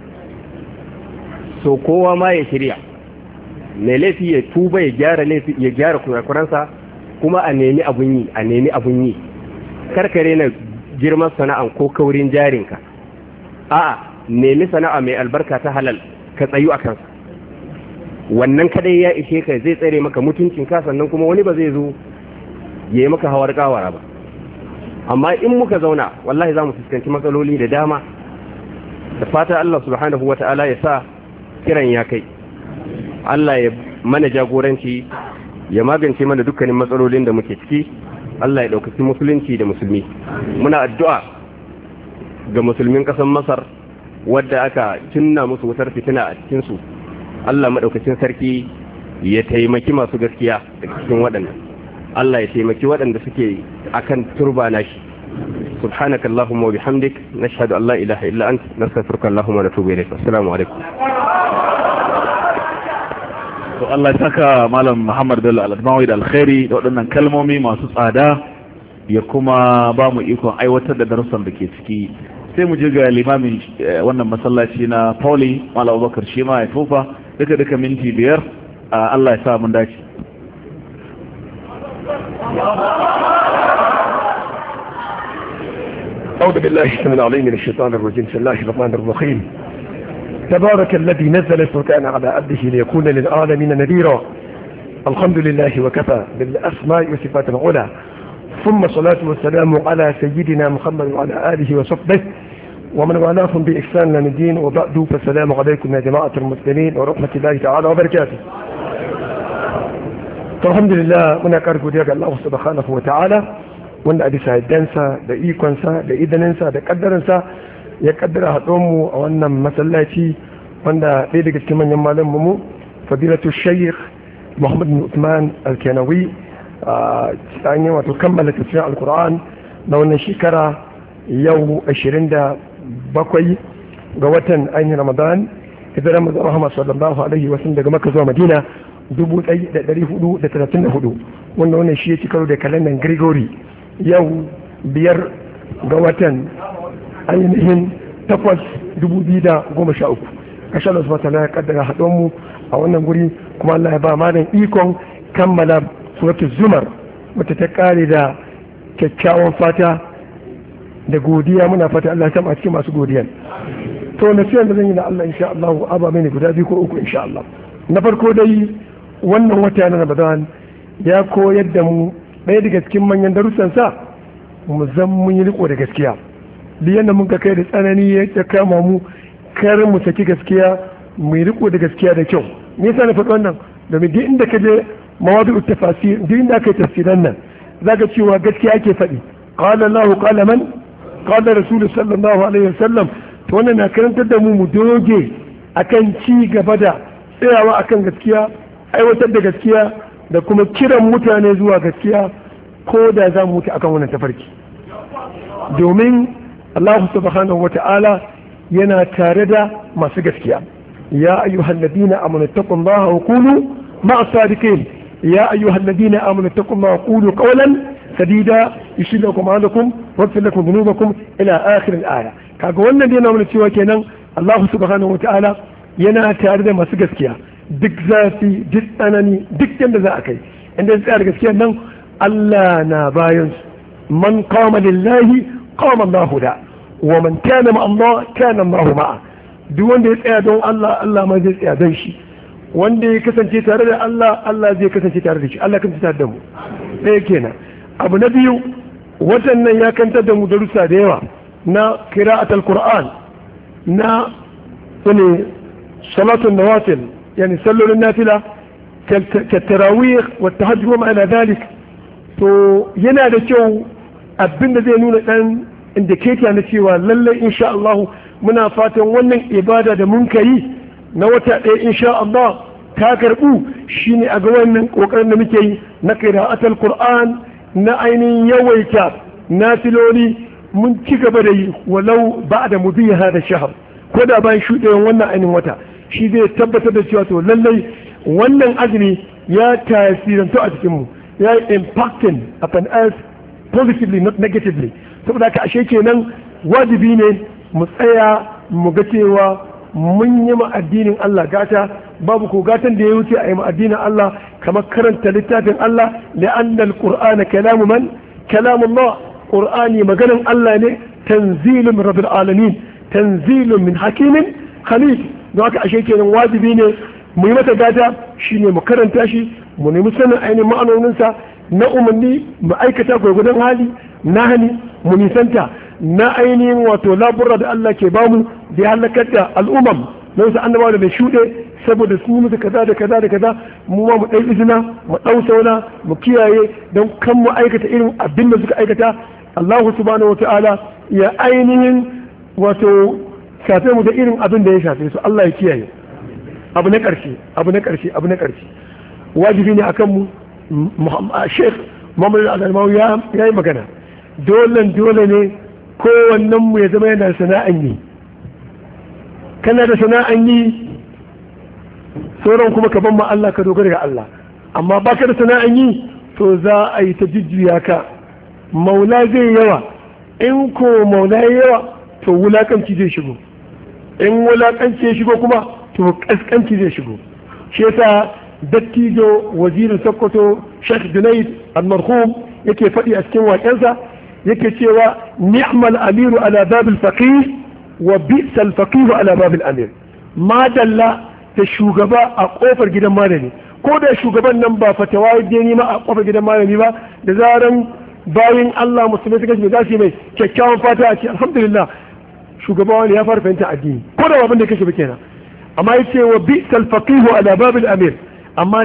So kowa ma ya shirya, mai laifi ya tuba ya gyara kurakuransa, kuma a nemi abun yi karkare na girman sana'an ko kaurin jarinka. A'a, nemi sana'a mai albarka ta halal ka tsayu a kansa, wannan kadai ya ishe ka, zai tsare maka mutuncinka, sannan kuma wani ba zai zo ya yi maka hawar kawara ba. Amma in muka zauna wallahi za mu fuskanci matsaloli da dama. Da fata Allah subhanahu wa ta'ala ya sa kiran ya kai, Allah ya mana jagoranci, ya magance mana dukkanin matsalolin da muke ciki. Allah ya ɗaukaki musulunci da musulmi. Muna addu'a ga musulmin ƙasar Masar wadda aka cinna musu wutar fitina a cikinsu. Allah maɗaukacin sarki ya taimaki masu gaskiya daga cikin waɗannan. Allah ya taimaki waɗanda suke akan turba nashi. سبحانك اللهم وبحمدك نشهد أن لا إله إلا أنت نستغفرك اللهم ونتوب إليك. السلام عليكم. to Allah ya saka malam Muhammad Bello Al-Admawi da alkhairi da waɗannan kalmomi masu tsada, ya kuma ba mu ikon aiwatar da darussan da ke ciki. Sai mu je ga limamin wannan masallaci na Pauli Malam Abubakar shi ma ya tofa duka minti 5. Allah ya sa mun dace. أعوذ بالله السميع العليم من الشيطان الرجيم. بسم الله الرحمن الرحيم. تبارك الذي نزل الفرقان على عبده ليكون للعالمين نذيرا. الحمد لله وكفى بالأسماء وصفات العلى، ثم الصلاة والسلام على سيدنا محمد وعلى آله وصحبه ومن والاهم بإحسان لنا الدين، وبعد فالسلام عليكم يا جماعة المسلمين ورحمة الله تعالى وبركاته. الحمد لله muna karku daga Allah subhanahu wa ta'ala wanda a bisa dansa da ikonsa da idaninsa da kaddaransa ya kaddara haɗon mu a wannan masallaci wanda ɗaya daga cikin manyan malamin mu fadilatu shaykh Muhammad bin Uthman Al-Kanawi an yi wato kammala tafsirin Al-Qur'an na wannan shekara yau 27 ga watan ainihin Ramadan hijiran manzon Muhammad sallallahu alaihi wasallam daga Makka zuwa Madina 1434 wannan shi ya ci karo da kalandar Gregory yau 5 ga watan ainihin 8/2013. kashe Allah subhanahu wa ta'ala ya kaddara haɗon mu a wannan guri, kuma Allah ya ba malam ikon kammala suratul Zumar wata ta kare da kyakkyawan fata da godiya. Muna fata Allah ya sama a cikin masu godiyan. To nasiyar da zan yi na Allah insha Allah ababe ne guda 2 ko 3 insha Allah. Na farko dai wannan wata na Ramadan ya koyar da mu ɗaya daga cikin manyan darussan sa mu zan mun yi riko da gaskiya. Duk yanda mun ka kai da tsanani ya kama mu kar mu saki gaskiya, mu yi riko da gaskiya da kyau. Me yasa na faɗi wannan? Domin duk inda ka je mawadu tafasir, duk inda aka yi tafsiran nan zaka cewa gaskiya ake faɗi. Qala Allahu qala man? Qala Rasul sallallahu alaihi wasallam. To wannan na karantar da mu doge akan ci gaba da tsayawa akan gaskiya, aiwatar da gaskiya da kuma kiran mutane zuwa gaskiya ko da za mu mutu akan wannan tafarki. Domin Allah subhanahu wata'ala yana tare da masu gaskiya. Ya ayyuhal ladina amanu taqullaha wa qulu ma'as sadiqin. Ya ayyuhal ladina amanu taqullaha wa qulu qawlan sadida yushil lakum a'malakum wa yaghfir lakum dhunubakum ila akhir al-aya. Kaga wannan yana nuna cewa kenan Allah subhanahu wata'ala yana tare da masu gaskiya. Duk zafi, duk tsanani, duk yadda za a kai inda ya tsaya da gaskiyar nan Allah na bayan su. Man qama lillahi qama Allahu da, wa man kana ma Allah kana Allahu ma'a. Duk wanda ya tsaya don Allah, Allah ma zai tsaya don shi. Wanda ya kasance tare da Allah, Allah zai kasance tare da shi. Allah kan tare da mu. Ɗaya kenan. Abu na biyu, watan nan ya kantar da mu darussa da yawa na qira'atul Qur'an, na salatun nawafil, يعني صلوا النافلة كالتراويح والتهجد وما إلى ذلك. تو yana da kyau abin da zai nuna dan indicator na cewa lallai insha Allah muna fatan wannan ibada da mun kai na wata ɗaya insha Allah ta karɓu shine a ga wannan ƙoƙarin da muke yi na qira'atul Qur'an na ainihin yawaita nafiloli mun ci gaba da yi walau ba'da mudiya hada shahr ko da bayan shuɗewan wannan ainihin wata shi zai tabbatar da cewa to lallai wannan azumi ya tasirantu a cikin mu ya yi impacting upon us positively not negatively saboda haka ashe kenan wajibi ne mu tsaya mu ga cewa mun yi ma addinin Allah gata babu ko gatan da ya wuce a yi ma addinin Allah kamar karanta littafin Allah la'anna al-qur'ana kalamu man kalamullah qur'ani maganan Allah ne tanzilun min rabbil alamin tanzilun min hakimin khalid don haka ashe kenan wajibi ne mu yi mata gata shine mu karanta shi mu nemi sanin ainihin ma'anoninsa na umarni mu aikata gwargwadon hali na hani mu nisanta na ainihin wato labura da Allah ke bamu da ya halakar da al'umam na wasu annabawa da mai shuɗe saboda sun yi musu kaza da kaza da kaza mu ma mu ɗai izina mu ɗau sauna mu kiyaye don kan mu aikata irin abin da suka aikata Allah subhanahu wata'ala ya ainihin wato shafe mu da irin abin da ya shafe su Allah ya kiyaye abu na ƙarshe wajibi ne akan mu Sheikh Muhammad Al-Almawi ya yi magana dole ne kowannen mu ya zama yana sana'an yi kana da sana'an yi sauran kuma ka ban ma Allah ka dogara ga Allah amma baka da sana'an yi to za a yi ta jujjuya ka maula zai yawa in ko maula yawa to wulakanci zai shigo in wulakanci ya shigo kuma to kaskanci zai shigo shi yasa dattijo wazirin Sokoto Sheikh Junaid al-Marhum yake faɗi a cikin waƙensa yake cewa ni'mal amiru ala babil faqih wa bi'sal faqih ala babil amir ma dalla ta shugaba a kofar gidan malami ko da shugaban nan ba fatawa ya ni ma a kofar gidan malami ba da zaran bayin Allah musulmai suka shiga zasu mai kyakkyawan fata a ce alhamdulillah shugaba wani ya fara fahimta addini ko da abin da kake ba kenan amma yace wa bi'sal faqih ala babil amir amma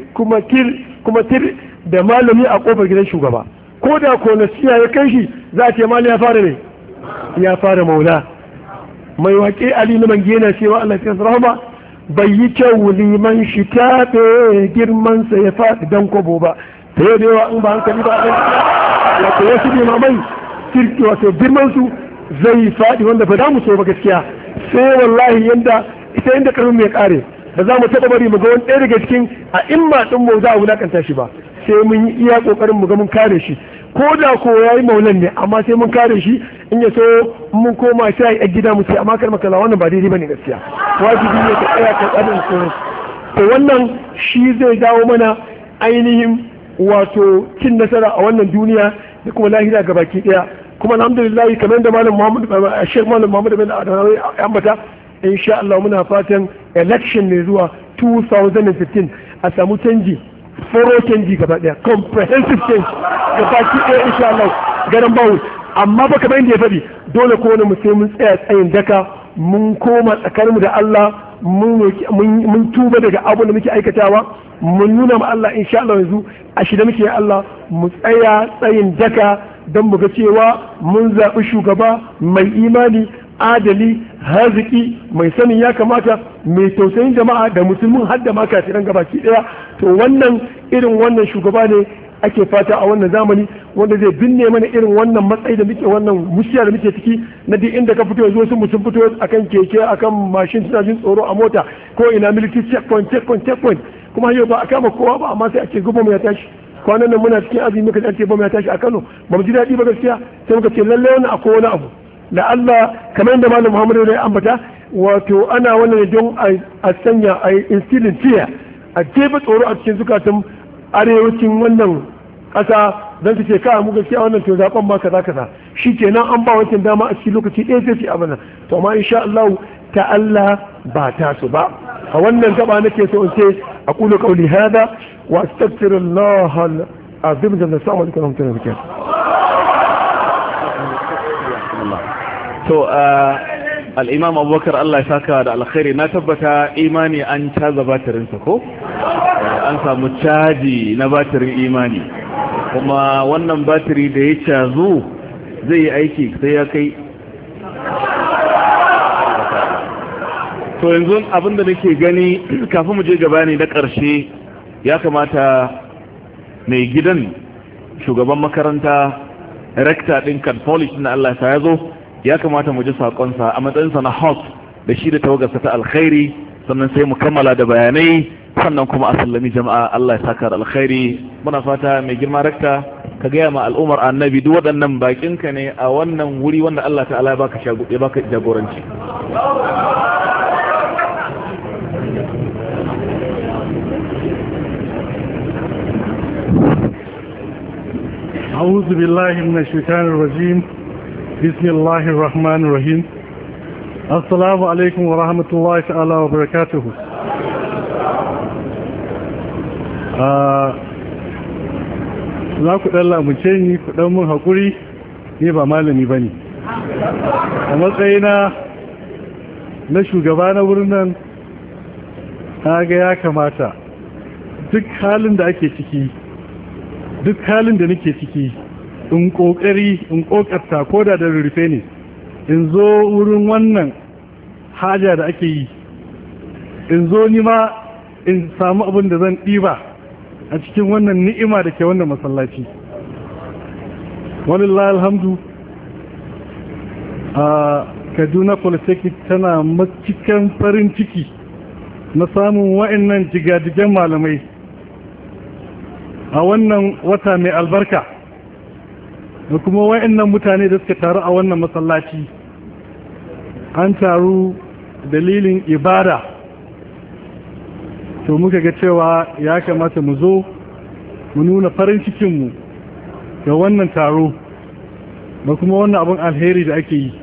tir da malami a kofar gidan shugaba ko da ko nasiya ya kai shi za a ce malami ya fara maula mai waƙe Ali na mangena cewa Allah ya rahama bai yi kyau liman shi taɓe girman sa ya faɗi dan kobo ba ta yau da yawa in ba hankali ba a wato wasu limamai kirki wato girman su zai faɗi wanda ba za mu so ba gaskiya sai wallahi yanda karfin mai kare ba za mu taɓa bari mu ga wani ɗaya daga cikin a imma ɗin mu za a wulakanta shi ba sai mun yi iya ƙoƙarin mu ga mun kare shi ko da ko ya yi maulan ne amma sai mun kare shi in ya so mun koma sai a gida mu ce amma kar makala wannan ba daidai bane gaskiya wajibi ne ka tsaya ka tsarin sauran to wannan shi zai dawo mana ainihin wato cin nasara a wannan duniya da kuma lahira ga baki ɗaya kuma alhamdulillah kamar da malam Muhammad Sheikh Malam Muhammad bin Adawi ambata insha Allah muna fatan election ne zuwa 2015 a samu canji foro canji gaba daya comprehensive change gaba ki ɗaya insha Allah garan bawu amma ba kamar inda ya faɗi dole ko wani sai mun tsaya tsayin daka mun koma tsakaninmu da Allah mun tuba daga abin da muke aikatawa mun nuna ma Allah insha Allah yanzu a shida muke ya Allah mu tsaya tsayin daka don mu ga cewa mun zaɓi shugaba mai imani adali haziki mai sanin ya kamata mai tausayin jama'a da musulmin har da ma kafiran gabaki daya to wannan irin wannan shugaba ne ake fata a wannan zamani wanda zai binne mana irin wannan matsayi da muke wannan mushiya da muke ciki na duk inda ka fito yanzu sun mutum fito akan keke akan mashin suna jin tsoro a mota ko ina military checkpoint kuma yau ba a kama kowa ba amma sai ake gubo mu ya tashi kwanan nan muna cikin azumi muka ce ba mu ya tashi a Kano ba mu ji daɗi ba gaskiya sai muka ce lallai wannan akwai wani abu da Allah kamar yadda malam Muhammadu ya ambata wato ana wannan don a sanya a instilling fear a jefa tsoro a cikin zukatan arewacin wannan ƙasa don su ce ka mu gaskiya wannan to zaben ma kaza shikenan an ba wancan dama a cikin lokaci ɗaya sai su abana to amma insha Allah ta Allah ba ta su ba a wannan gaba nake so in ce aqulu qawli hada wa astaghfirullah al-azim jalla sa'ala wa rahmatullahi to al'imam abubakar Allah ya saka da alkhairi na tabbata imani an caza batirinsa ko an samu caji na batirin imani kuma wannan batiri da ya cazu zai yi aiki sai ya kai to yanzu abinda nake gani kafin mu je gaba ne na ƙarshe ya kamata mai gidan shugaban makaranta rekta ɗin Catholic na Allah ya zo ya kamata mu ji saƙonsa a matsayinsa na host da shi da tawagarsa ta alkhairi sannan sai mu kammala da bayanai sannan kuma a sallami jama'a Allah ya saka alkhairi muna fata mai girma rekta ka gaya ma al'ummar annabi duk waɗannan bakinka ne a wannan wuri wanda Allah ta'ala ya baka jagoranci أعوذ بالله من الشيطان الرجيم بسم الله الرحمن الرحيم السلام عليكم ورحمة الله تعالى وبركاته za ku ɗan lamunce ni ku ɗan mun haƙuri ne ba malami ba ne a matsayina na shugaba na wurin nan ga ya kamata duk halin da ake ciki duk halin da nake ciki in kokari in kokarta ko da rurrufe ne in zo wurin wannan haja da ake yi in zo ni ma in samu abin da zan ɗiba a cikin wannan ni'ima da ke wannan masallaci walillahi alhamdu a Kaduna Polytechnic tana cikin farin ciki na samun wa'annan jigajigan malamai a wannan wata mai albarka da kuma wa'annan mutane da suka taru a wannan masallaci an taru dalilin ibada to muka ga cewa ya kamata mu zo mu nuna farin cikinmu ga wannan taro da kuma wannan abin alheri da ake yi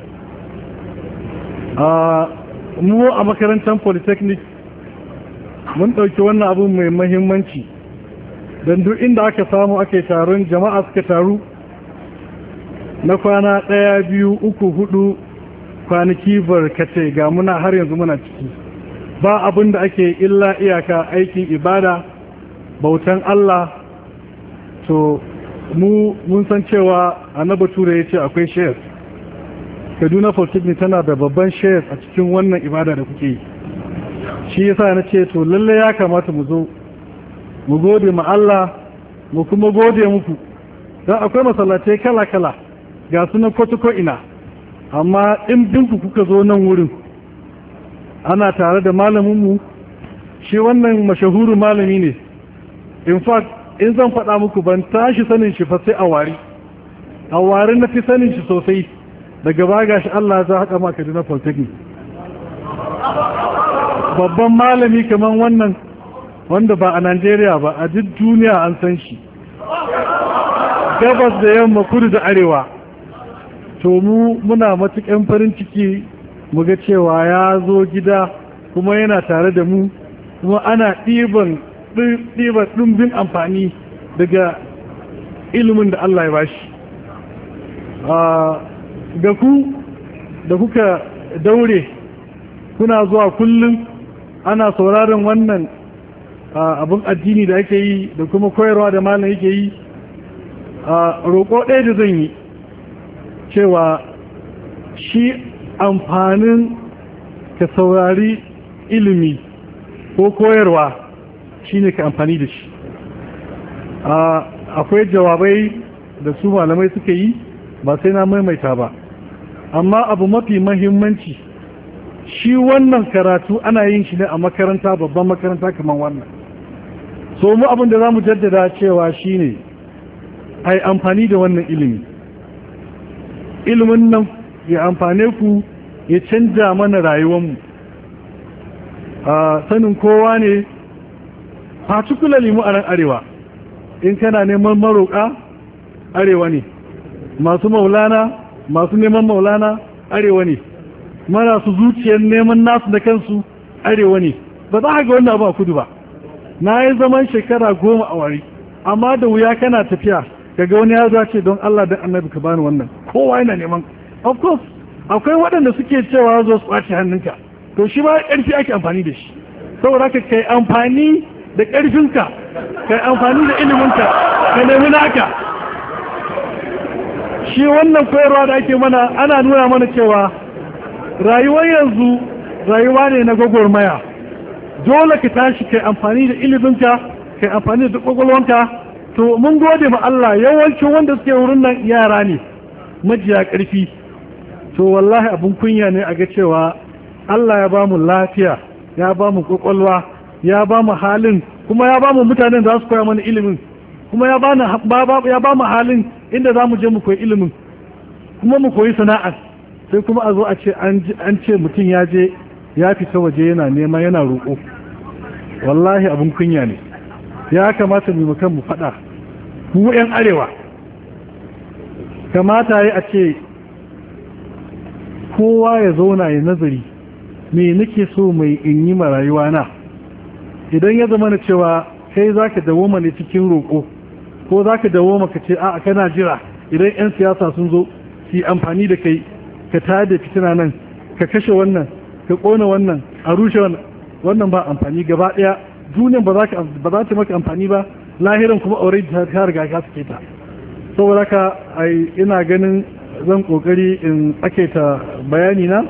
mu a makarantar Polytechnic mun ɗauki wannan abin mai mahimmanci don duk inda aka samu ake taron jama'a suka taru na kwana 1 2 3 4 kwanaki barkace ga muna har yanzu muna ciki ba abin da ake illa iyaka aikin ibada bautan Allah to mun san cewa annabi Ture ya ce akwai shares Kaduna Polytechnic tana da babban shares a cikin wannan ibada da kuke yi shi yasa na ce to lalle ya kamata mu zo mu gode ma Allah mu kuma gode muku don akwai masallatai kala-kala ga sunan ko ina amma in binku kuka zo nan wurin ana tare da malaminmu shi wannan mashahurin malami ne in fact in zan faɗa muku ban tashi sanin shi fa sai a wari na fi sanin shi sosai daga baga shi Allah za haɗa maka Kaduna Polytechnic babban malami kamar wannan wanda ba a Najeriya ba a duk duniya an san shi gabas da yamma kudu da arewa to muna matuƙan farin ciki mu ga cewa ya zo gida kuma yana tare da mu kuma ana ɗiban ɗumbin amfani daga ilimin da Allah ya bashi ga ku da kuka daure kuna zuwa kullum ana sauraron wannan abin addini da ake yi da kuma koyarwa da malam yake yi roƙo ɗaya da zan yi cewa shi amfanin ka saurari ilimi ko koyarwa shine ka amfani da shi akwai jawabai da su malamai suka yi ba sai na maimaita ba amma abu mafi mahimmanci shi wannan karatu ana yin shi ne a makaranta babban makaranta kamar wannan so mu abin da za mu jaddada cewa shine ai amfani da wannan ilimin nan ya amfane ku ya canja mana rayuwarmu sanin kowa ne particularly mu a nan arewa in kana neman maroƙa arewa ne masu neman maulana arewa ne marasu zuciyar neman nasu da kansu arewa ne ba za a ga wannan abu a kudu ba na yi zaman shekara 10 a wari amma da wuya kana tafiya kaga wani ya zace don Allah don annabi ka bani wannan kowa yana neman of course akwai waɗanda suke cewa zo su ɓace hannunka to shi ba ƙarfi ake amfani da shi saboda ka kai amfani da ƙarfinka kai amfani da iliminka ka nemi naka shi wannan koyarwa da ake mana ana nuna mana cewa rayuwar yanzu rayuwa ne na gwagwarmaya. Dole ka tashi kai amfani da iliminka, kai amfani da kwakwalwanka. To mun gode ma Allah, yawancin wanda suke wurin nan yara ne majiya ƙarfi. To wallahi abun kunya ne a ga cewa Allah ya ba mu lafiya, ya ba mu kwakwalwa, ya ba mu halin, kuma ya ba mu mutanen da za su koya mana ilimin, kuma ya ba mu halin inda za mu je mu koyi ilimin, kuma mu koyi sana'a. Sai kuma a zo a ce an ce mutum ya je ya fita waje yana nema yana roƙo. Wallahi abun kunya ne. Ya kamata mu kan mu faɗa mu 'yan arewa, kamata yi a ce kowa ya zauna ya nazari me nake so mai in yi ma rayuwa na. Idan ya zama na cewa kai zaka dawo ne cikin roƙo, ko zaka dawo ka ce a kana jira idan 'yan siyasa sun zo su yi amfani da kai, ka tada fitina nan, ka kashe wannan, ka ƙona wannan, a rushe wannan ba amfani gaba ɗaya. Duniyan ba za ta maka amfani ba, lahiran kuma aure ta riga ka suke ta. Saboda ka ina ganin zan kokari in tsakaita bayani na.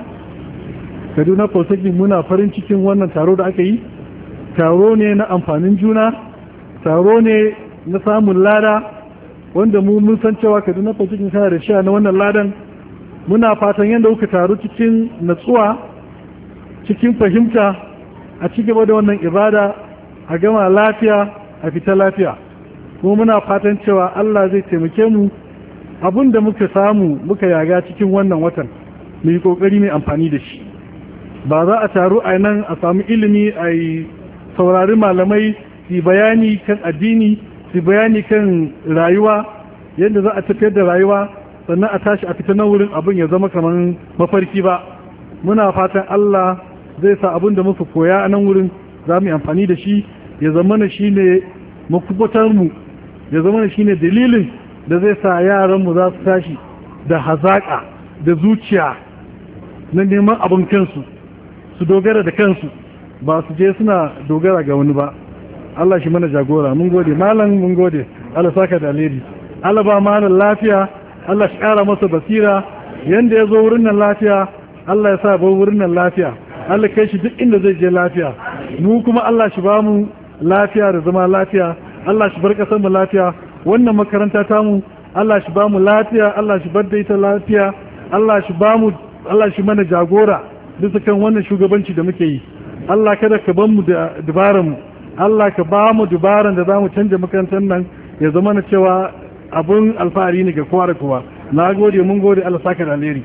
Kaduna Polytechnic muna farin cikin wannan taro da aka yi. Taro ne na amfanin juna, taro ne na samun lada, wanda mun san cewa Kaduna Polytechnic tana da sha na wannan ladan. Muna fatan yadda kuka taru cikin natsuwa, cikin fahimta, a ci gaba da wannan ibada, a gama lafiya, a fita lafiya. Kuma muna fatan cewa Allah zai taimake mu abin da muka samu muka yaga cikin wannan watan, mu yi kokari mai amfani da shi. Ba za a taru a nan a samu ilimi, a yi saurari malamai su bayani kan addini, su bayani kan rayuwa, yadda za a tafiyar da rayuwa, sannan a tashi a fita nan wurin abin ya zama kamar mafarki ba. Muna fatan Allah zai sa abin da muka koya a nan wurin za mu yi amfani da shi, ya zama na shi ne makubutarmu, ya zama na shi ne dalilin da zai sa yaranmu za su tashi da hazaƙa da zuciya na neman abin kansu, su dogara da kansu, ba su je suna dogara ga wani ba. Allah shi mana jagora. Mun gode malam, mun gode. Allah saka da alheri. Allah ba malam lafiya, Allah shi ƙara masa basira, yanda ya zo wurin nan lafiya, Allah ya sa ba wurin nan lafiya, Allah kai shi duk inda zai je lafiya. Mu kuma Allah shi ba mu lafiya da zama lafiya, Allah shi bar kasar mu lafiya. Wannan makaranta ta mu Allah shi ba mu lafiya, Allah shi bar da ita lafiya, Allah shi ba mu, Allah shi mana jagora bisa kan wannan shugabanci da muke yi. Allah kada ka ban mu da dubaran mu, Allah ka ba mu dubaran da za mu canja makarantar nan ya zama na cewa abun alfahari ne ga kowa da kowa. Na gode, mun gode, Allah saka da alheri.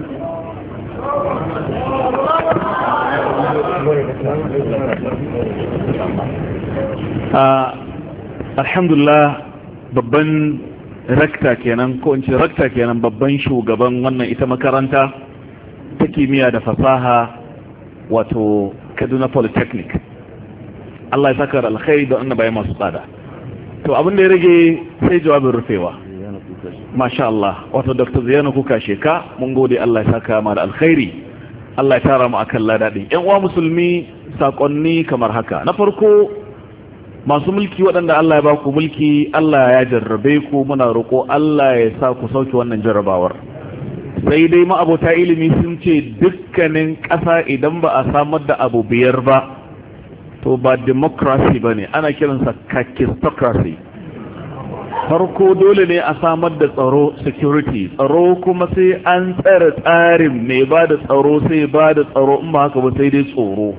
Alhamdulillah, babban rakta kenan, ko in ce rakta kenan, babban shugaban wannan ita makaranta ta kimiyya da fasaha, wato Kaduna Polytechnic. Allah ya saka da alkhairi da annaba ya masu tsada. To abin da ya rage sai jawabin rufewa. Masha Allah, wato Dr. Ziyanu Kuka Sheka, mun gode, Allah ya saka ma da alkhairi, Allah ya tara mu akan ladadin. Yan uwa musulmi, sakonni kamar haka. Na farko, masu mulki waɗanda Allah ya ba ku mulki, Allah ya jarrabe ku, muna roƙo Allah ya sa ku sauke wannan jarrabawar. Sai dai ma'abota ilimi sun ce dukkanin ƙasa idan ba a samar da abu biyar ba, to ba democracy ba ne, ana kiransa kakistocracy. Farko dole ne a samar da tsaro, security, tsaro kuma sai an tsare tsarin mai ba da tsaro sai ba da tsaro, in ba haka ba sai dai tsoro.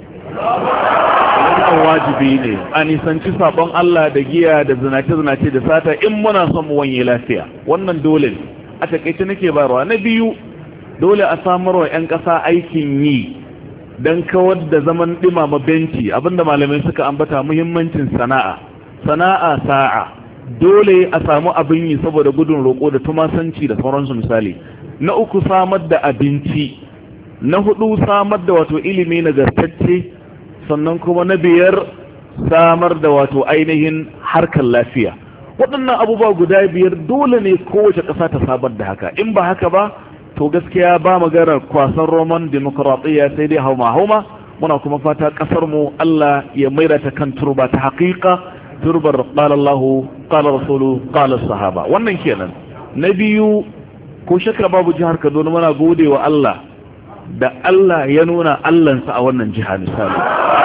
Wannan wajibi ne, a nisanci sabon Allah da giya da zinace-zinace da sata in muna son mu wanye lafiya. Wannan dole ne, a takaice nake bayarwa. Na biyu, dole a samarwa 'yan ƙasa aikin yi don kawar da zaman ɗimama benci, abinda malamai suka ambata muhimmancin sana'a sa'a. Dole a samu abin yi saboda gudun roƙo da tumasanci da sauransu misali. Na uku, samar da abinci. Na hudu, samar da wato ilimi nagartacce. Sannan kuma na biyar, samar da wato ainihin harkar lafiya. Waɗannan abubuwa guda biyar dole ne kowace ƙasa ta samar da haka. In ba haka ba, to gaskiya ba maganar kwasan roman demokradiyya sai dai hauma. Muna kuma fata ƙasarmu Allah ya maida ta kan turba ta haƙiƙa, turbar qala Allahu qala rasulu qala sahaba. Wannan kenan. Na biyu, ko shakka babu jihar Kaduna muna gode wa Allah da Allah ya nuna Allahnsa a wannan jiha misali.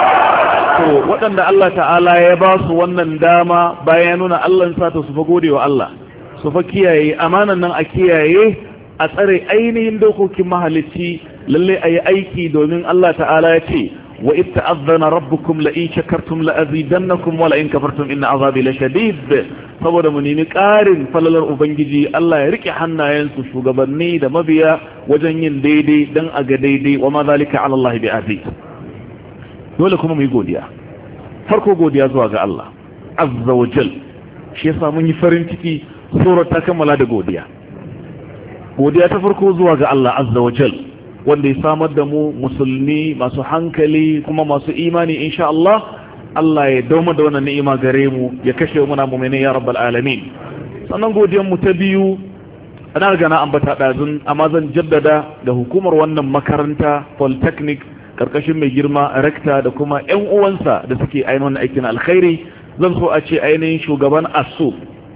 To waɗanda Allah ta'ala ya ba su wannan dama bayan ya nuna Allahnsa to su fa gode wa Allah, su fa kiyaye amanan nan a kiyaye, a tsare ainihin dokokin mahalicci, lalle a yi aiki domin Allah ta'ala ya ce wa id ta'azzana rabbukum la in shakartum la azidannakum wa la in kafartum inna azabi lashadid. Saboda mu nemi ƙarin falalar ubangiji, Allah ya rike hannayensu shugabanni da mabiya wajen yin daidai dan a ga daidai, wa ma zalika ala Allah bi aziz. Dole kuma mu yi godiya, farko godiya zuwa ga Allah azza wa jal. Shi yasa mun yi farin ciki surar ta kammala da godiya. Godiya ta farko zuwa ga Allah azza wa jal, wanda ya samar da mu musulmi masu hankali kuma masu imani insha Allah. Allah ya dauma da wannan ni'ima gare mu, ya kashe mu na mu'mini ya rabbal alamin. Sannan godiyar mu ta biyu, ana riga na ambata dazun, amma zan jaddada da hukumar wannan makaranta Polytechnic karkashin mai girma rector da kuma ƴan uwansa da suke ainihin aikin alkhairi. Zan so a ce ainihin shugaban ASU,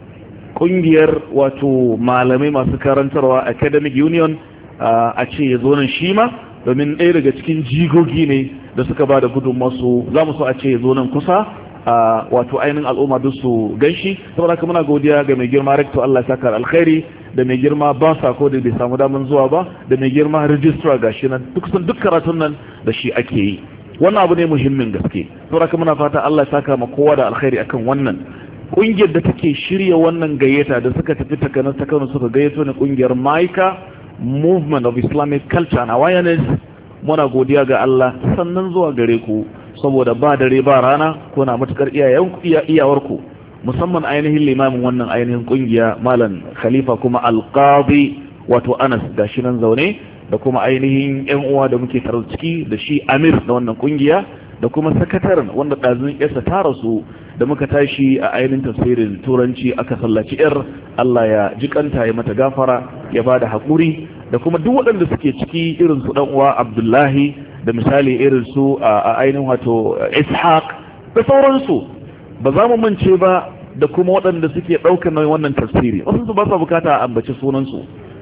kungiyar wato malamai masu karantarwa Academic Union, a ce ya zo nan shi ma, domin ɗaya daga cikin jigogi ne da suka ba da gudunmasu. Za mu so a ce ya zo nan kusa, wato ainihin al'umma duk su ganshi. Saboda haka muna godiya ga mai girma rector, Allah ya saka alkhairi, da mai girma ba sa ko da bai samu daman zuwa ba, da mai girma registrar gashi nan, duk karatun nan da shi ake yi. Wannan abu ne muhimmin gaske. Saboda haka muna fata Allah ya saka ma kowa da alkhairi akan wannan. Kungiyar da take shirya wannan gayyata da suka tafi takanar ta Kano suka gayyato ne kungiyar Maika Movement of Islamic Culture and Awareness. Muna godiya ga Allah, sannan zuwa gare ku, saboda ba dare ba rana kuna matukar iyawarku, musamman ainihin limamin wannan ainihin kungiya Malam Khalifa kuma Alqadi wato Anas gashi nan zaune, da kuma ainihin yan uwa da muke tare ciki da shi Amir da wannan kungiya, da kuma sakataren wanda ɗazun yasa ta rasu da muka tashi a ainihin tafsirin turanci aka sallaci yar. Allah ya jikanta ya mata gafara, ya ba da haƙuri, da kuma duk waɗanda suke ciki irin su ɗan uwa Abdullahi, da misali irin su a ainihin wato Ishaq da sauransu. Ba za mu mance ba da kuma waɗanda suke ɗaukar nauyin wannan tafsiri, wasu su ba sa bukata a ambaci sunansu.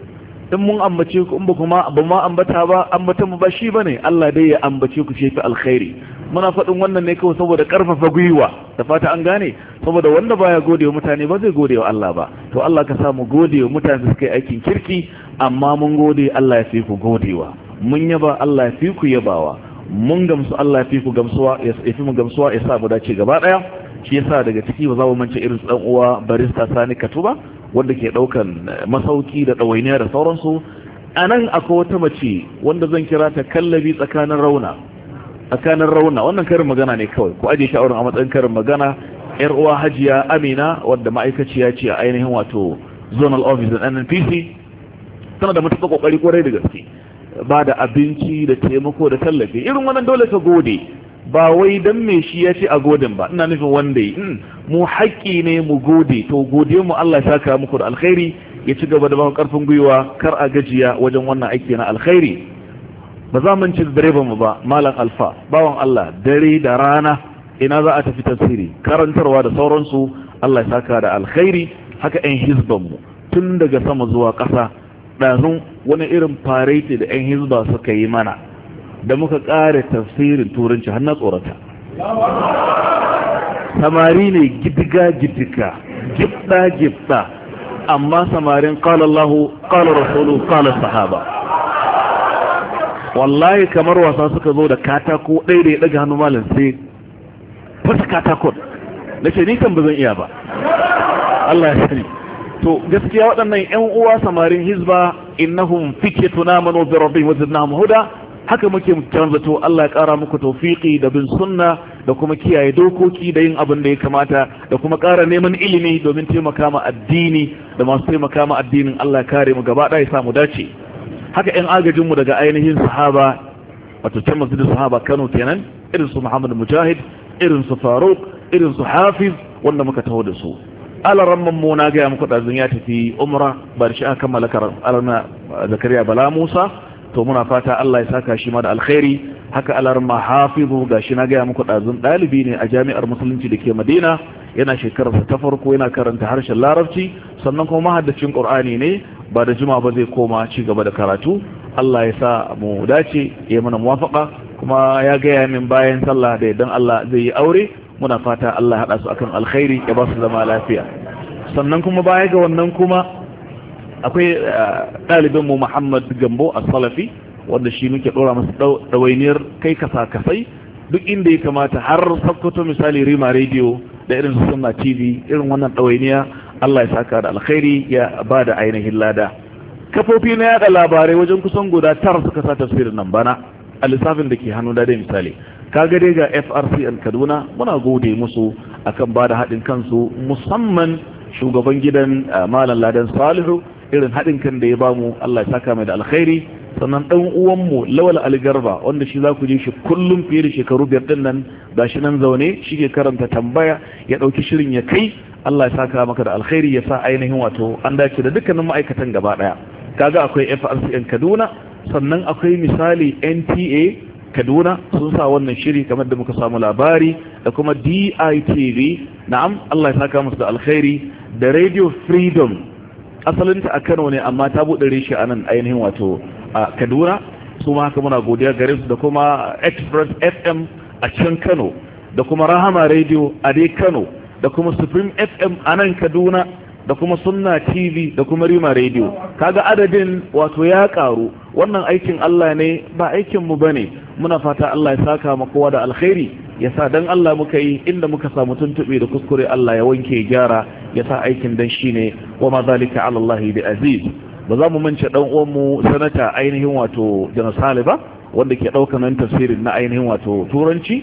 In mun ambace ku, in ba kuma ba ma ambata ba, ambatan mu ba shi bane, Allah dai ya ambace ku shi fi alkhairi. Muna faɗin wannan ne kawai saboda ƙarfafa gwiwa, da fata an gane, saboda wanda baya gode wa mutane ba zai gode wa Allah ba. To Allah ka samu gode wa mutane da suka yi aikin kirki, amma mun gode Allah ya fi ku godewa, mun yaba Allah ya fi ku yabawa, mun gamsu Allah ya fi ku gamsuwa, ya fi mu gamsuwa, ya sa mu dace gaba ɗaya. Shi yasa daga ciki ba za mu mance irin ɗan uwa barista Sani Katuba, wanda ke ɗaukan masauki da ɗawainiya da sauransu. A nan akwai wata mace wanda zan kira ta kallabi tsakanin rauna. Wannan karin magana ne kawai, ku aje shawarar a matsayin karin magana. Yar uwa Hajiya Amina, wadda ma'aikaciya ce a ainihin wato zonal office da NNPC, tana da matuƙa kokari kwarai da gaske, ba da abinci da taimako da tallafi. Irin wannan dole ka gode, ba wai dan me shi ya ce a godin ba, ina nufin wanda yi mu haƙƙi ne mu gode. To gode mu, Allah ya saka muku da alkhairi, ya ci gaba da ba ku ƙarfin gwiwa, kar a gajiya wajen wannan aiki na alkhairi. Ba za mu ci direban mu ba, Malam Alfa, bawan Allah, dare da rana ina za a tafi tafsiri, karantarwa da sauransu. Allah ya saka da alkhairi. Haka ƴan hizban mu tun daga sama zuwa ƙasa, ɗazun wani irin fareti da ƴan hizba suka yi mana da muka ƙare tafsirin turanci har na tsorata. Samari ne gidiga gibda, amma samarin qala Allahu qala rasuluhu qala sahaba. Wallahi kamar wasa suka zo da katako ɗaya da ya ɗaga hannu malam sai fasa katakon. Nace ni kan ba zan iya ba, Allah ya sani. To gaskiya waɗannan ƴan uwa samarin hizba, innahum fityatun amanu bi rabbihim wa zidnahum huda. Haka muke canzato. Allah ya ƙara muku tawfiqi da bin sunna, da kuma kiyaye dokoki da yin abin da ya kamata, da kuma ƙara neman ilimi domin taimaka ma addini da masu taimaka ma addinin. Allah ya kare mu gaba ɗaya, ya samu dace. Haka ƴan agajinmu daga ainihin sahaba, wato can masjidin sahaba Kano kenan, irin su Muhammad Mujahid, irin su Faruk, irin su Hafiz, wanda muka taho da su. Alaramman mu na gaya muku ɗazun ya tafi umra, ba da shi aka kammala alarma Zakariya Bala Musa. To muna fata Allah ya saka shi ma da alkhairi. Haka alarma Hafizu, ga shi na gaya muku ɗazun ɗalibi ne a jami'ar musulunci da ke Madina, yana shekararsa ta farko, yana karanta harshen Larabci, sannan kuma mahaddacin Qur'ani ne. Ba da juma ba zai koma ci gaba da karatu. Allah ya sa mu dace ya mana muwafaka kuma ya gaya min bayan sallah da idan Allah zai yi aure muna fata Allah ya haɗa su akan alkhairi ya ba su zama lafiya. Sannan kuma baya ga wannan kuma akwai ɗalibin mu Muhammad Gambo a Salafi wanda shi muke ɗora masa ɗawainiyar kai kasa-kasai duk inda ya kamata har Sokoto misali Rima Radio da irin su Sunna TV irin wannan ɗawainiya Allah ya saka da alkhairi ya ba da ainihin lada. Kafofi na yada labarai wajen kusan guda 9 suka sa tafsirin nan bana a lissafin da ke hannu da dai misali kaga dai ga FRCN Kaduna muna gode musu akan ba da haɗin kansu musamman shugaban gidan Malam Ladan Salihu irin haɗin kan da ya bamu Allah ya saka mai da alkhairi. Sannan ɗan uwanmu Lawal Ali Garba wanda shi za ku ji shi kullum fiye da shekaru 5 din nan gashi nan zaune shi ke karanta tambaya ya ɗauki shirin ya kai Allah ya saka maka da alkhairi ya sa ainihin wato an dace da dukkanin ma'aikatan gaba ɗaya. Kaga akwai FRCN Kaduna sannan akwai misali NTA Kaduna sun sa wannan shiri kamar da muka samu labari da kuma DITV na'am Allah ya saka musu da alkhairi da Radio Freedom asalinta a Kano ne amma ta buɗe reshi a nan ainihin wato a Kaduna su ma haka muna godiya gare su da kuma Express FM a can Kano da kuma Rahama Radio a dai Kano da kuma Supreme FM a nan Kaduna da kuma Sunna TV da kuma Rima Radio kaga adadin wato ya karu wannan aikin Allah ne ba aikin mu bane muna fata Allah ya saka mu kowa da alkhairi ya sa dan Allah muka yi inda muka samu tuntube da kuskure Allah ya wanke gyara ya sa aikin dan shine wa ma zalika ala Allah bi aziz ba za mu mance dan uwan mu sanata ainihin wato Jana Saliba wanda ke daukar nan tafsirin na ainihin wato turanci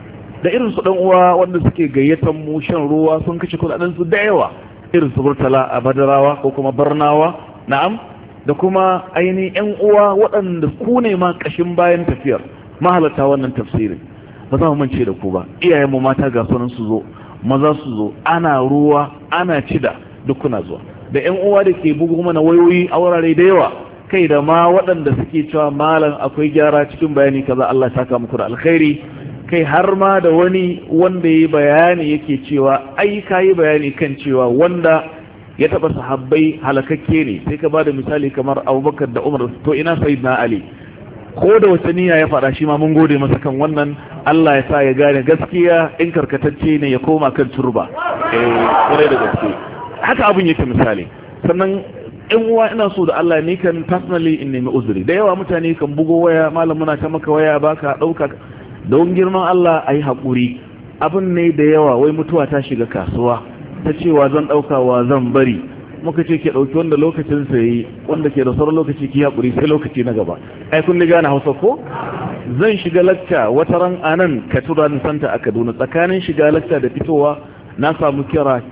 da irin su dan uwa wanda suke gayyatan mu shan ruwa sun kashe kudaden su da yawa irin su Murtala a Badarawa ko kuma Barnawa na'am da kuma ainihin yan uwa waɗanda ku ne ma kashin bayan tafiyar mahalarta wannan tafsirin ba za mu mance da ku ba iyayenmu mata ga sunan su zo maza su zo ana ruwa ana cida duk kuna zuwa da yan uwa da ke bugu mana wayoyi a wurare da yawa kai da ma waɗanda suke cewa malam akwai gyara cikin bayani kaza Allah ya saka muku da alkhairi kai har ma da wani wanda ya bayani yake cewa ai kayi bayani kan cewa wanda ya taba sahabbai halakakke ne sai ka bada misali kamar Abubakar da Umar to ina Sayyidina Ali ko da wata niyya ya faɗa shi ma mun gode masa kan wannan Allah ya sa ya gane gaskiya in karkatacce ne ya koma kan turba kwarai da gaske haka abin yake misali sannan in uwa ina so da Allah ni kan personally in nemi uzuri da yawa mutane kan bugo waya malam muna ta maka waya baka dauka don girman Allah ayi hakuri abin ne da yawa wai mutuwa ta shiga kasuwa ta cewa zan daukawa zan bari muka ce ke dauki wanda lokacin sa yi wanda ke da sauran lokaci ki hakuri sai lokaci na gaba ai kun gane Hausa ko zan shiga lacca wata ran anan Katuran Santa a Kaduna tsakanin shiga lacca da fitowa na samu kira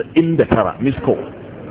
99 miss call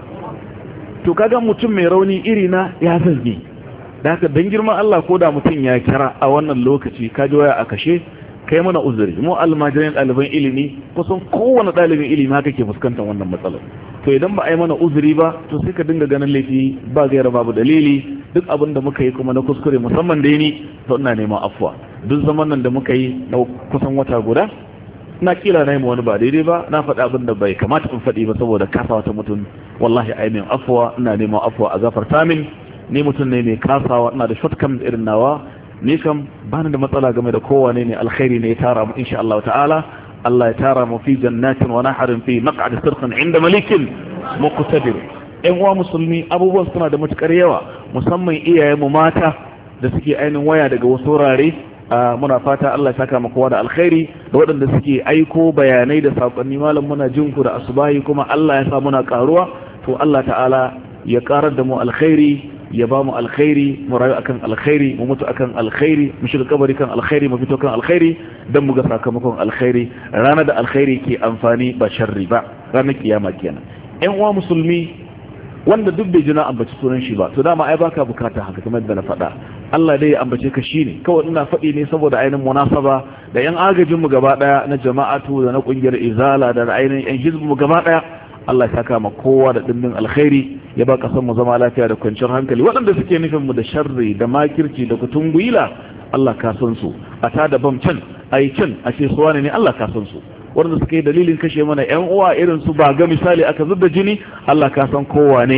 to kaga mutum mai rauni iri na ya zanni da haka dan girman Allah ko da mutum ya kira a wannan lokaci ka ji waya a kashe kai mana uzuri mu almajirin ɗaliban ilimi kusan kowane ɗalibin ilimi haka ke fuskantar wannan matsalar to idan ba a yi mana uzuri ba to sai ka dinga ganin laifi ba gaira babu dalili duk abin da muka yi kuma na kuskure musamman da ni to ina neman afuwa duk zaman nan da muka yi na kusan wata guda na kila na yi wani ba daidai ba na faɗi abin da bai kamata in faɗi ba saboda kasa wata mutum wallahi ainihin afuwa ina neman afuwa a gafarta min ni mutum ne mai kasawa ina da shortcom irin nawa ni kam ba da matsala game da kowane ne alkhairi ne ya tara mu insha Allah ta'ala Allah ya tara mu fi jannatin wa naharin fi maq'ad sirqin inda malikin muqtadir ɗan uwa musulmi abubuwan suna da matukar yawa musamman iyayen mu mata da suke ainihin waya daga wasu wurare muna fata Allah ya saka mu kowa da alkhairi da waɗanda suke aiko bayanai da sakonni malam muna jin ku da asubahi kuma Allah ya sa muna karuwa to Allah ta'ala ya karar da mu alkhairi ya ba mu alkhairi mu rayu akan alkhairi mu mutu akan alkhairi mu shiga kabari kan alkhairi mu fito kan alkhairi dan mu ga sakamakon alkhairi ranar da alkhairi ke amfani ba sharri ba ranar kiyama kenan ƴan uwa musulmi wanda duk bai jina ambaci sunan shi ba to dama ai baka bukata haka kamar da na faɗa Allah dai ya ambace ka shine kawai ina faɗi ne saboda ainihin munasaba da ƴan agajin mu gaba daya na jama'atu da na kungiyar izala da ainihin ƴan hizbu mu gaba daya Allah ya saka ma kowa da dimbin alkhairi ya ba kasan mu zama lafiya da kwanciyar hankali waɗanda suke nufin mu da sharri da makirci da kutungwila Allah ka san su a ta da bam can ai can a ce su wane ne Allah ka san su waɗanda suke dalilin kashe mana ƴan uwa irin su ba ga misali aka zubda jini Allah ka san kowa ne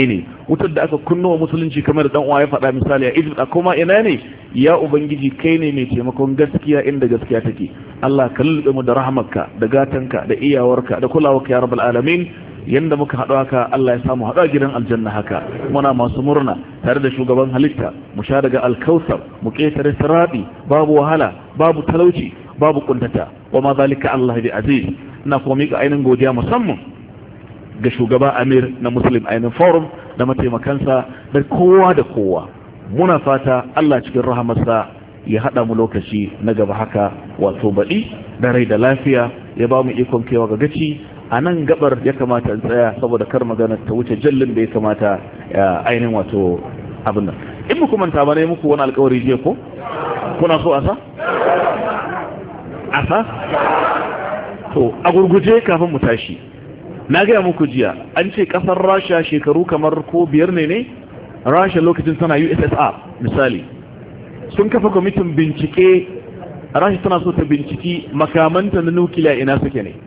wutar da aka kunno wa musulunci kamar da dan uwa ya faɗa misali a Egypt a kuma ina ne ya ubangiji kai ne mai taimakon gaskiya inda gaskiya take Allah ka lulluɓe mu da rahmarka da gatanka da iyawarka da kulawarka ya rabbal alamin yanda muka haɗu haka Allah ya samu haɗu a gidan aljanna haka muna masu murna tare da shugaban halitta mu sha daga alkausar mu ƙetare sirati babu wahala babu talauci babu kuntata wa ma zalika Allah bi aziz ina kuma mika ainin godiya musamman ga shugaba Amir na Muslim Ainin Forum da mataimakansa da kowa da kowa muna fata Allah cikin rahamarsa ya haɗa mu lokaci na gaba haka wato baɗi da rai da lafiya ya ba mu ikon kewa ga gaci a nan gabar ya kamata in tsaya saboda kar magana ta wuce jallin da ya kamata ainihin wato abin nan in muku manta ba ne muku wani alkawari jiya ko kuna so asa to a gurguje kafin mu tashi na gaya muku jiya an ce kasar Rasha shekaru kamar ko 5 ne Rasha lokacin tana USSR misali sun kafa kwamitin bincike Rasha tana so ta binciki makamanta na nukiliya ina suke ne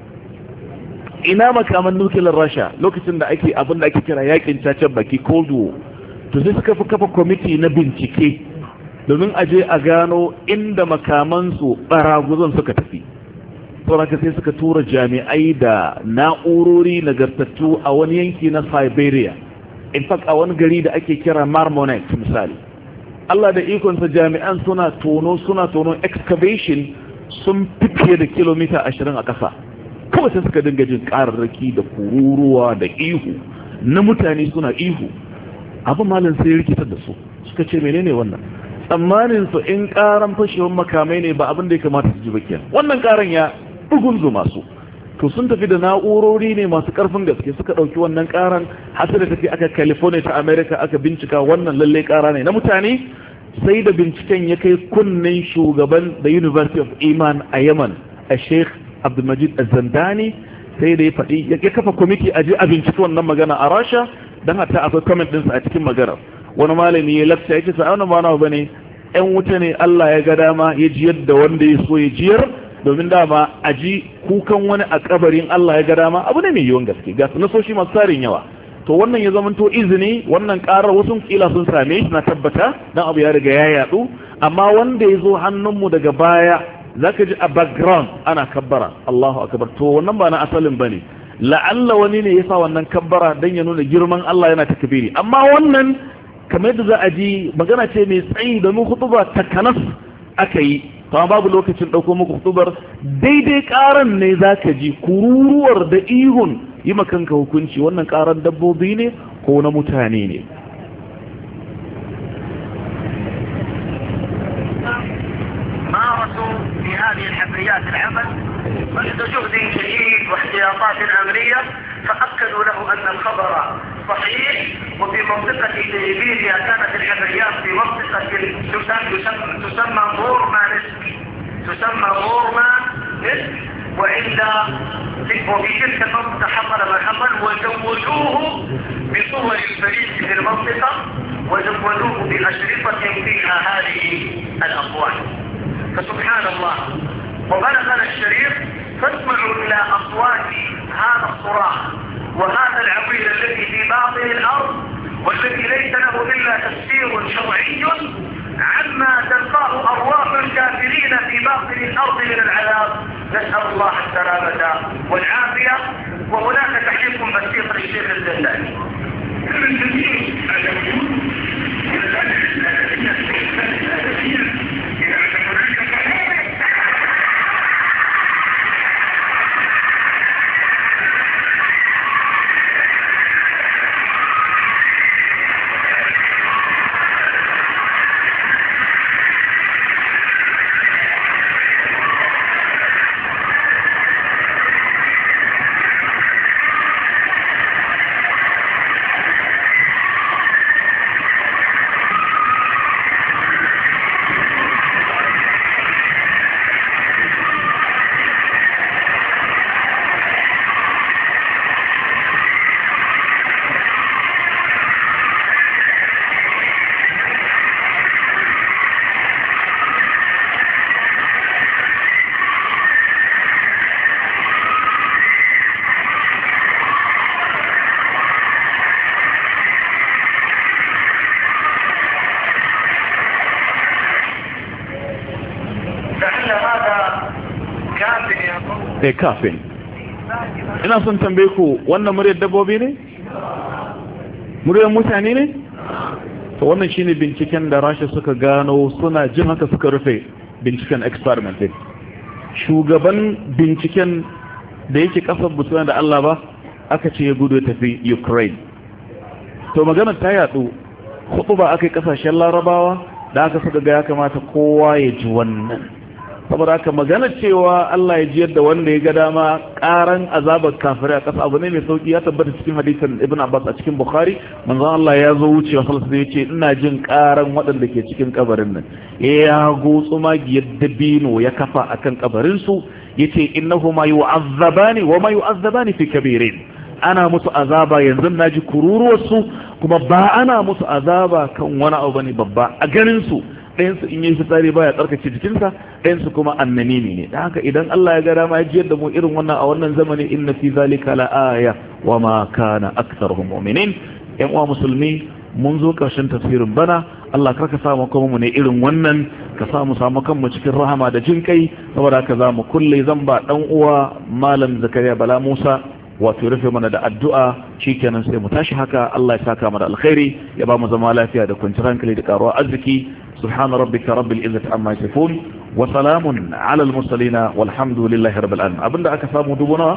ina makaman nukiliyar Rasha lokacin da ake abin da ake kira yakin cacen baki Cold War to sai suka fi kafa kwamiti na bincike domin aje a gano inda makamansu baraguzan suka tafi sauraka sai suka tura jami'ai da na'urori nagartattu a wani yanki na Siberia in fact a wani gari da ake kira Marmonet misali Allah da ikonsa jami'an suna tono excavation sun fiye da kilomita 20 a ƙasa kawai sai suka dinga jin ƙararraki da kururuwa da ihu na mutane suna ihu abin malin sai rikitar da su suka ce menene wannan tsammanin su in ƙaran fashewar makamai ne ba abin da ya kamata su ji bakiya wannan ƙaran ya bugun zuma su to sun tafi da na'urori ne masu ƙarfin gaske suka ɗauki wannan ƙaran har da tafi aka California ta America aka bincika wannan lalle ƙara ne na mutane sai da binciken ya kai kunnen shugaban da University of Iman a Yemen a Sheikh Abdulmajid Az-Zandani sai da ya faɗi ya kafa kwamiti a ji a binciki wannan magana a Rasha don hata akwai comment ɗinsa a cikin magana wani malami ya lakta ya ce sa'aunan ba nawa bane ƴan wuta ne Allah ya ga dama ya jiyar da wanda ya so ya jiyar domin dama a ji kukan wani a kabarin Allah ya ga dama abu ne mai yiwuwan gaske ga nasoshi masu tarin yawa to wannan ya zamanto izini wannan karar wasu kila sun same shi na tabbata dan abu ya riga ya yadu amma wanda ya zo hannunmu daga baya zaka ji a background ana kabbara Allahu akbar to wannan ba na asalin bane la'alla wani ne yasa wannan kabbara dan ya nuna girman Allah yana takbiri amma wannan kamar yadda za a ji magana ce mai tsayi da mu hutuba takanas aka yi to babu lokacin dauko muku hutubar daidai karan ne zaka ji kururuwar da ihun yi makanka hukunci wannan karan dabbobi ne ko na mutane ne في هذه الحفريات العمل بعد جهد شديد واحتياطات أمنية فأكدوا له أن الخبر صحيح وفي منطقة ليبيريا كانت الحفريات في منطقة تسمى بورمانسك وفي تلك المنطقة حصل ما حصل وزودوه بصور الفريق في المنطقة وزودوه بأشرطة فيها هذه الأصوات فسبحان الله وبلغنا الشريف فاسمعوا إلى أصوات هذا الصراخ وهذا العويل الذي في باطن الأرض والذي ليس له إلا تفسير شرعي عما تلقاه أرواح الكافرين في باطن الأرض من العذاب نسأل الله السلامة والعافية وهناك تحقيق بسيط للشيخ الزنداني kafin. Ina son tambaye ku, wannan muryar dabbobi ne? Muryar mutane ne? To wannan shine binciken da Rasha suka gano, suna jin haka suka rufe binciken experiment din. Shugaban binciken da yake kasar Botswana da Allah ba, aka ce ya gudu tafi Ukraine. To maganar ta yadu, ba aka yi kasashen Larabawa da aka saka ga ya kamata kowa ya ji wannan. Saboda haka magana cewa Allah ya jiyar da wanda ya ga dama karan azabar kafirai a kasa abu ne mai sauki, ya tabbata cikin hadisin Ibn Abbas a cikin Bukhari. Manzon Allah ya zo wucewa sallallahu alaihi wasallam ya ce ina jin karan waɗanda ke cikin kabarin nan. Ya gutsu magiyar dabino ya kafa akan kabarin su, yace innahuma yu'azzabani wa ma yu'azzabani fi kabirin. Ana musu azaba yanzu naji kururuwar su, kuma ba ana musu azaba kan wani abu bane babba a ganin su. Ɗayansu in yi fitsari baya tsarkace jikinsa, ɗayansu kuma annamimi ne. Da haka idan Allah ya ga dama ya jiyar da mu irin wannan a wannan zamani, inna fi zalika la aya wa ma kana aktharuhum mu'minin. Yan uwa musulmi, mun zo karshen tafsirin bana. Allah karka samu kuma mu ne irin wannan, ka samu kanmu cikin rahama da jin kai. Saboda haka za mu kulle, zan ba dan uwa Malam Zakariya Bala Musa wato rufe mana da addu'a, shikenan sai mu tashi haka. Allah ya saka mana alkhairi, ya ba mu zama lafiya da kwanciyar hankali da karuwa arziki. سبحان ربك رب العزة عما يصفون وسلام على المرسلين والحمد لله رب العالمين. abinda aka samu dubu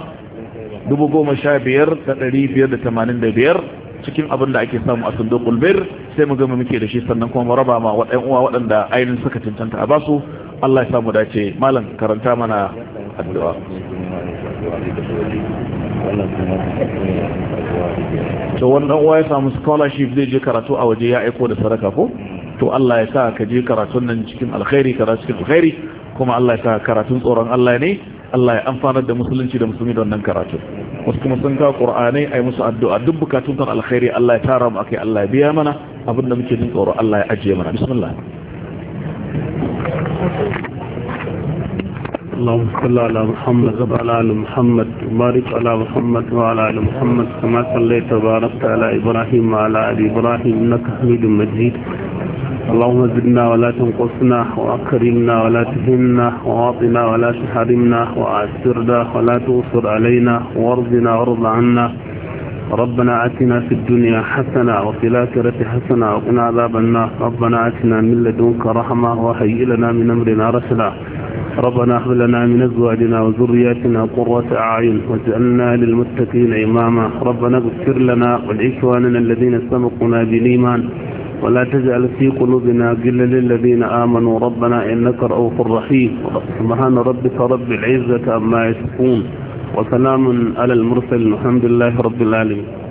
15,585 cikin abinda ake samu a sundukul bir, sai mu gama muke da shi, sannan kuma mu raba ma waɗanda ainihin suka cancanta a basu. Allah ya samu dace. Malam karanta mana addu'a. To wannan uwa ya samu scholarship zai je karatu a waje, ya aiko da sadaka ko? To Allah ya sa ka je karatun nan cikin alkhairi, kuma Allah ya sa karatun tsoron Allah ne. Allah ya amfanar da musulunci da musulmi da wannan karatu. Wasu kuma sun kawo Qur'anai, ai musu addu'a, duk bukatun kan alkhairi Allah ya tara mu akai, Allah ya biya mana abin da muke jin tsoro, Allah ya ajiye mana. Bismillah. اللهم صل على محمد وعلى ال محمد وبارك على محمد وعلى ال محمد كما صليت وباركت على ابراهيم وعلى ال ابراهيم انك حميد مجيد. اللهم زدنا ولا تنقصنا واكرمنا ولا تهنا واعطنا ولا تحرمنا وآثرنا ولا تؤثر علينا وارضنا وارض عنا. ربنا آتنا في الدنيا حسنة وفي الآخرة حسنة وقنا عذاب النار. ربنا آتنا من لدنك رحمة وهيئ لنا من أمرنا رشدا. ربنا هب لنا من أزواجنا وذرياتنا قرة أعين واجعلنا للمتقين إماما. ربنا اغفر لنا ولإخواننا الذين سبقونا بالإيمان ولا تجعل في قلوبنا غلا للذين آمنوا ربنا إنك رؤوف رحيم. سبحان ربك رب العزة عما يصفون وسلام على المرسلين والحمد لله رب العالمين.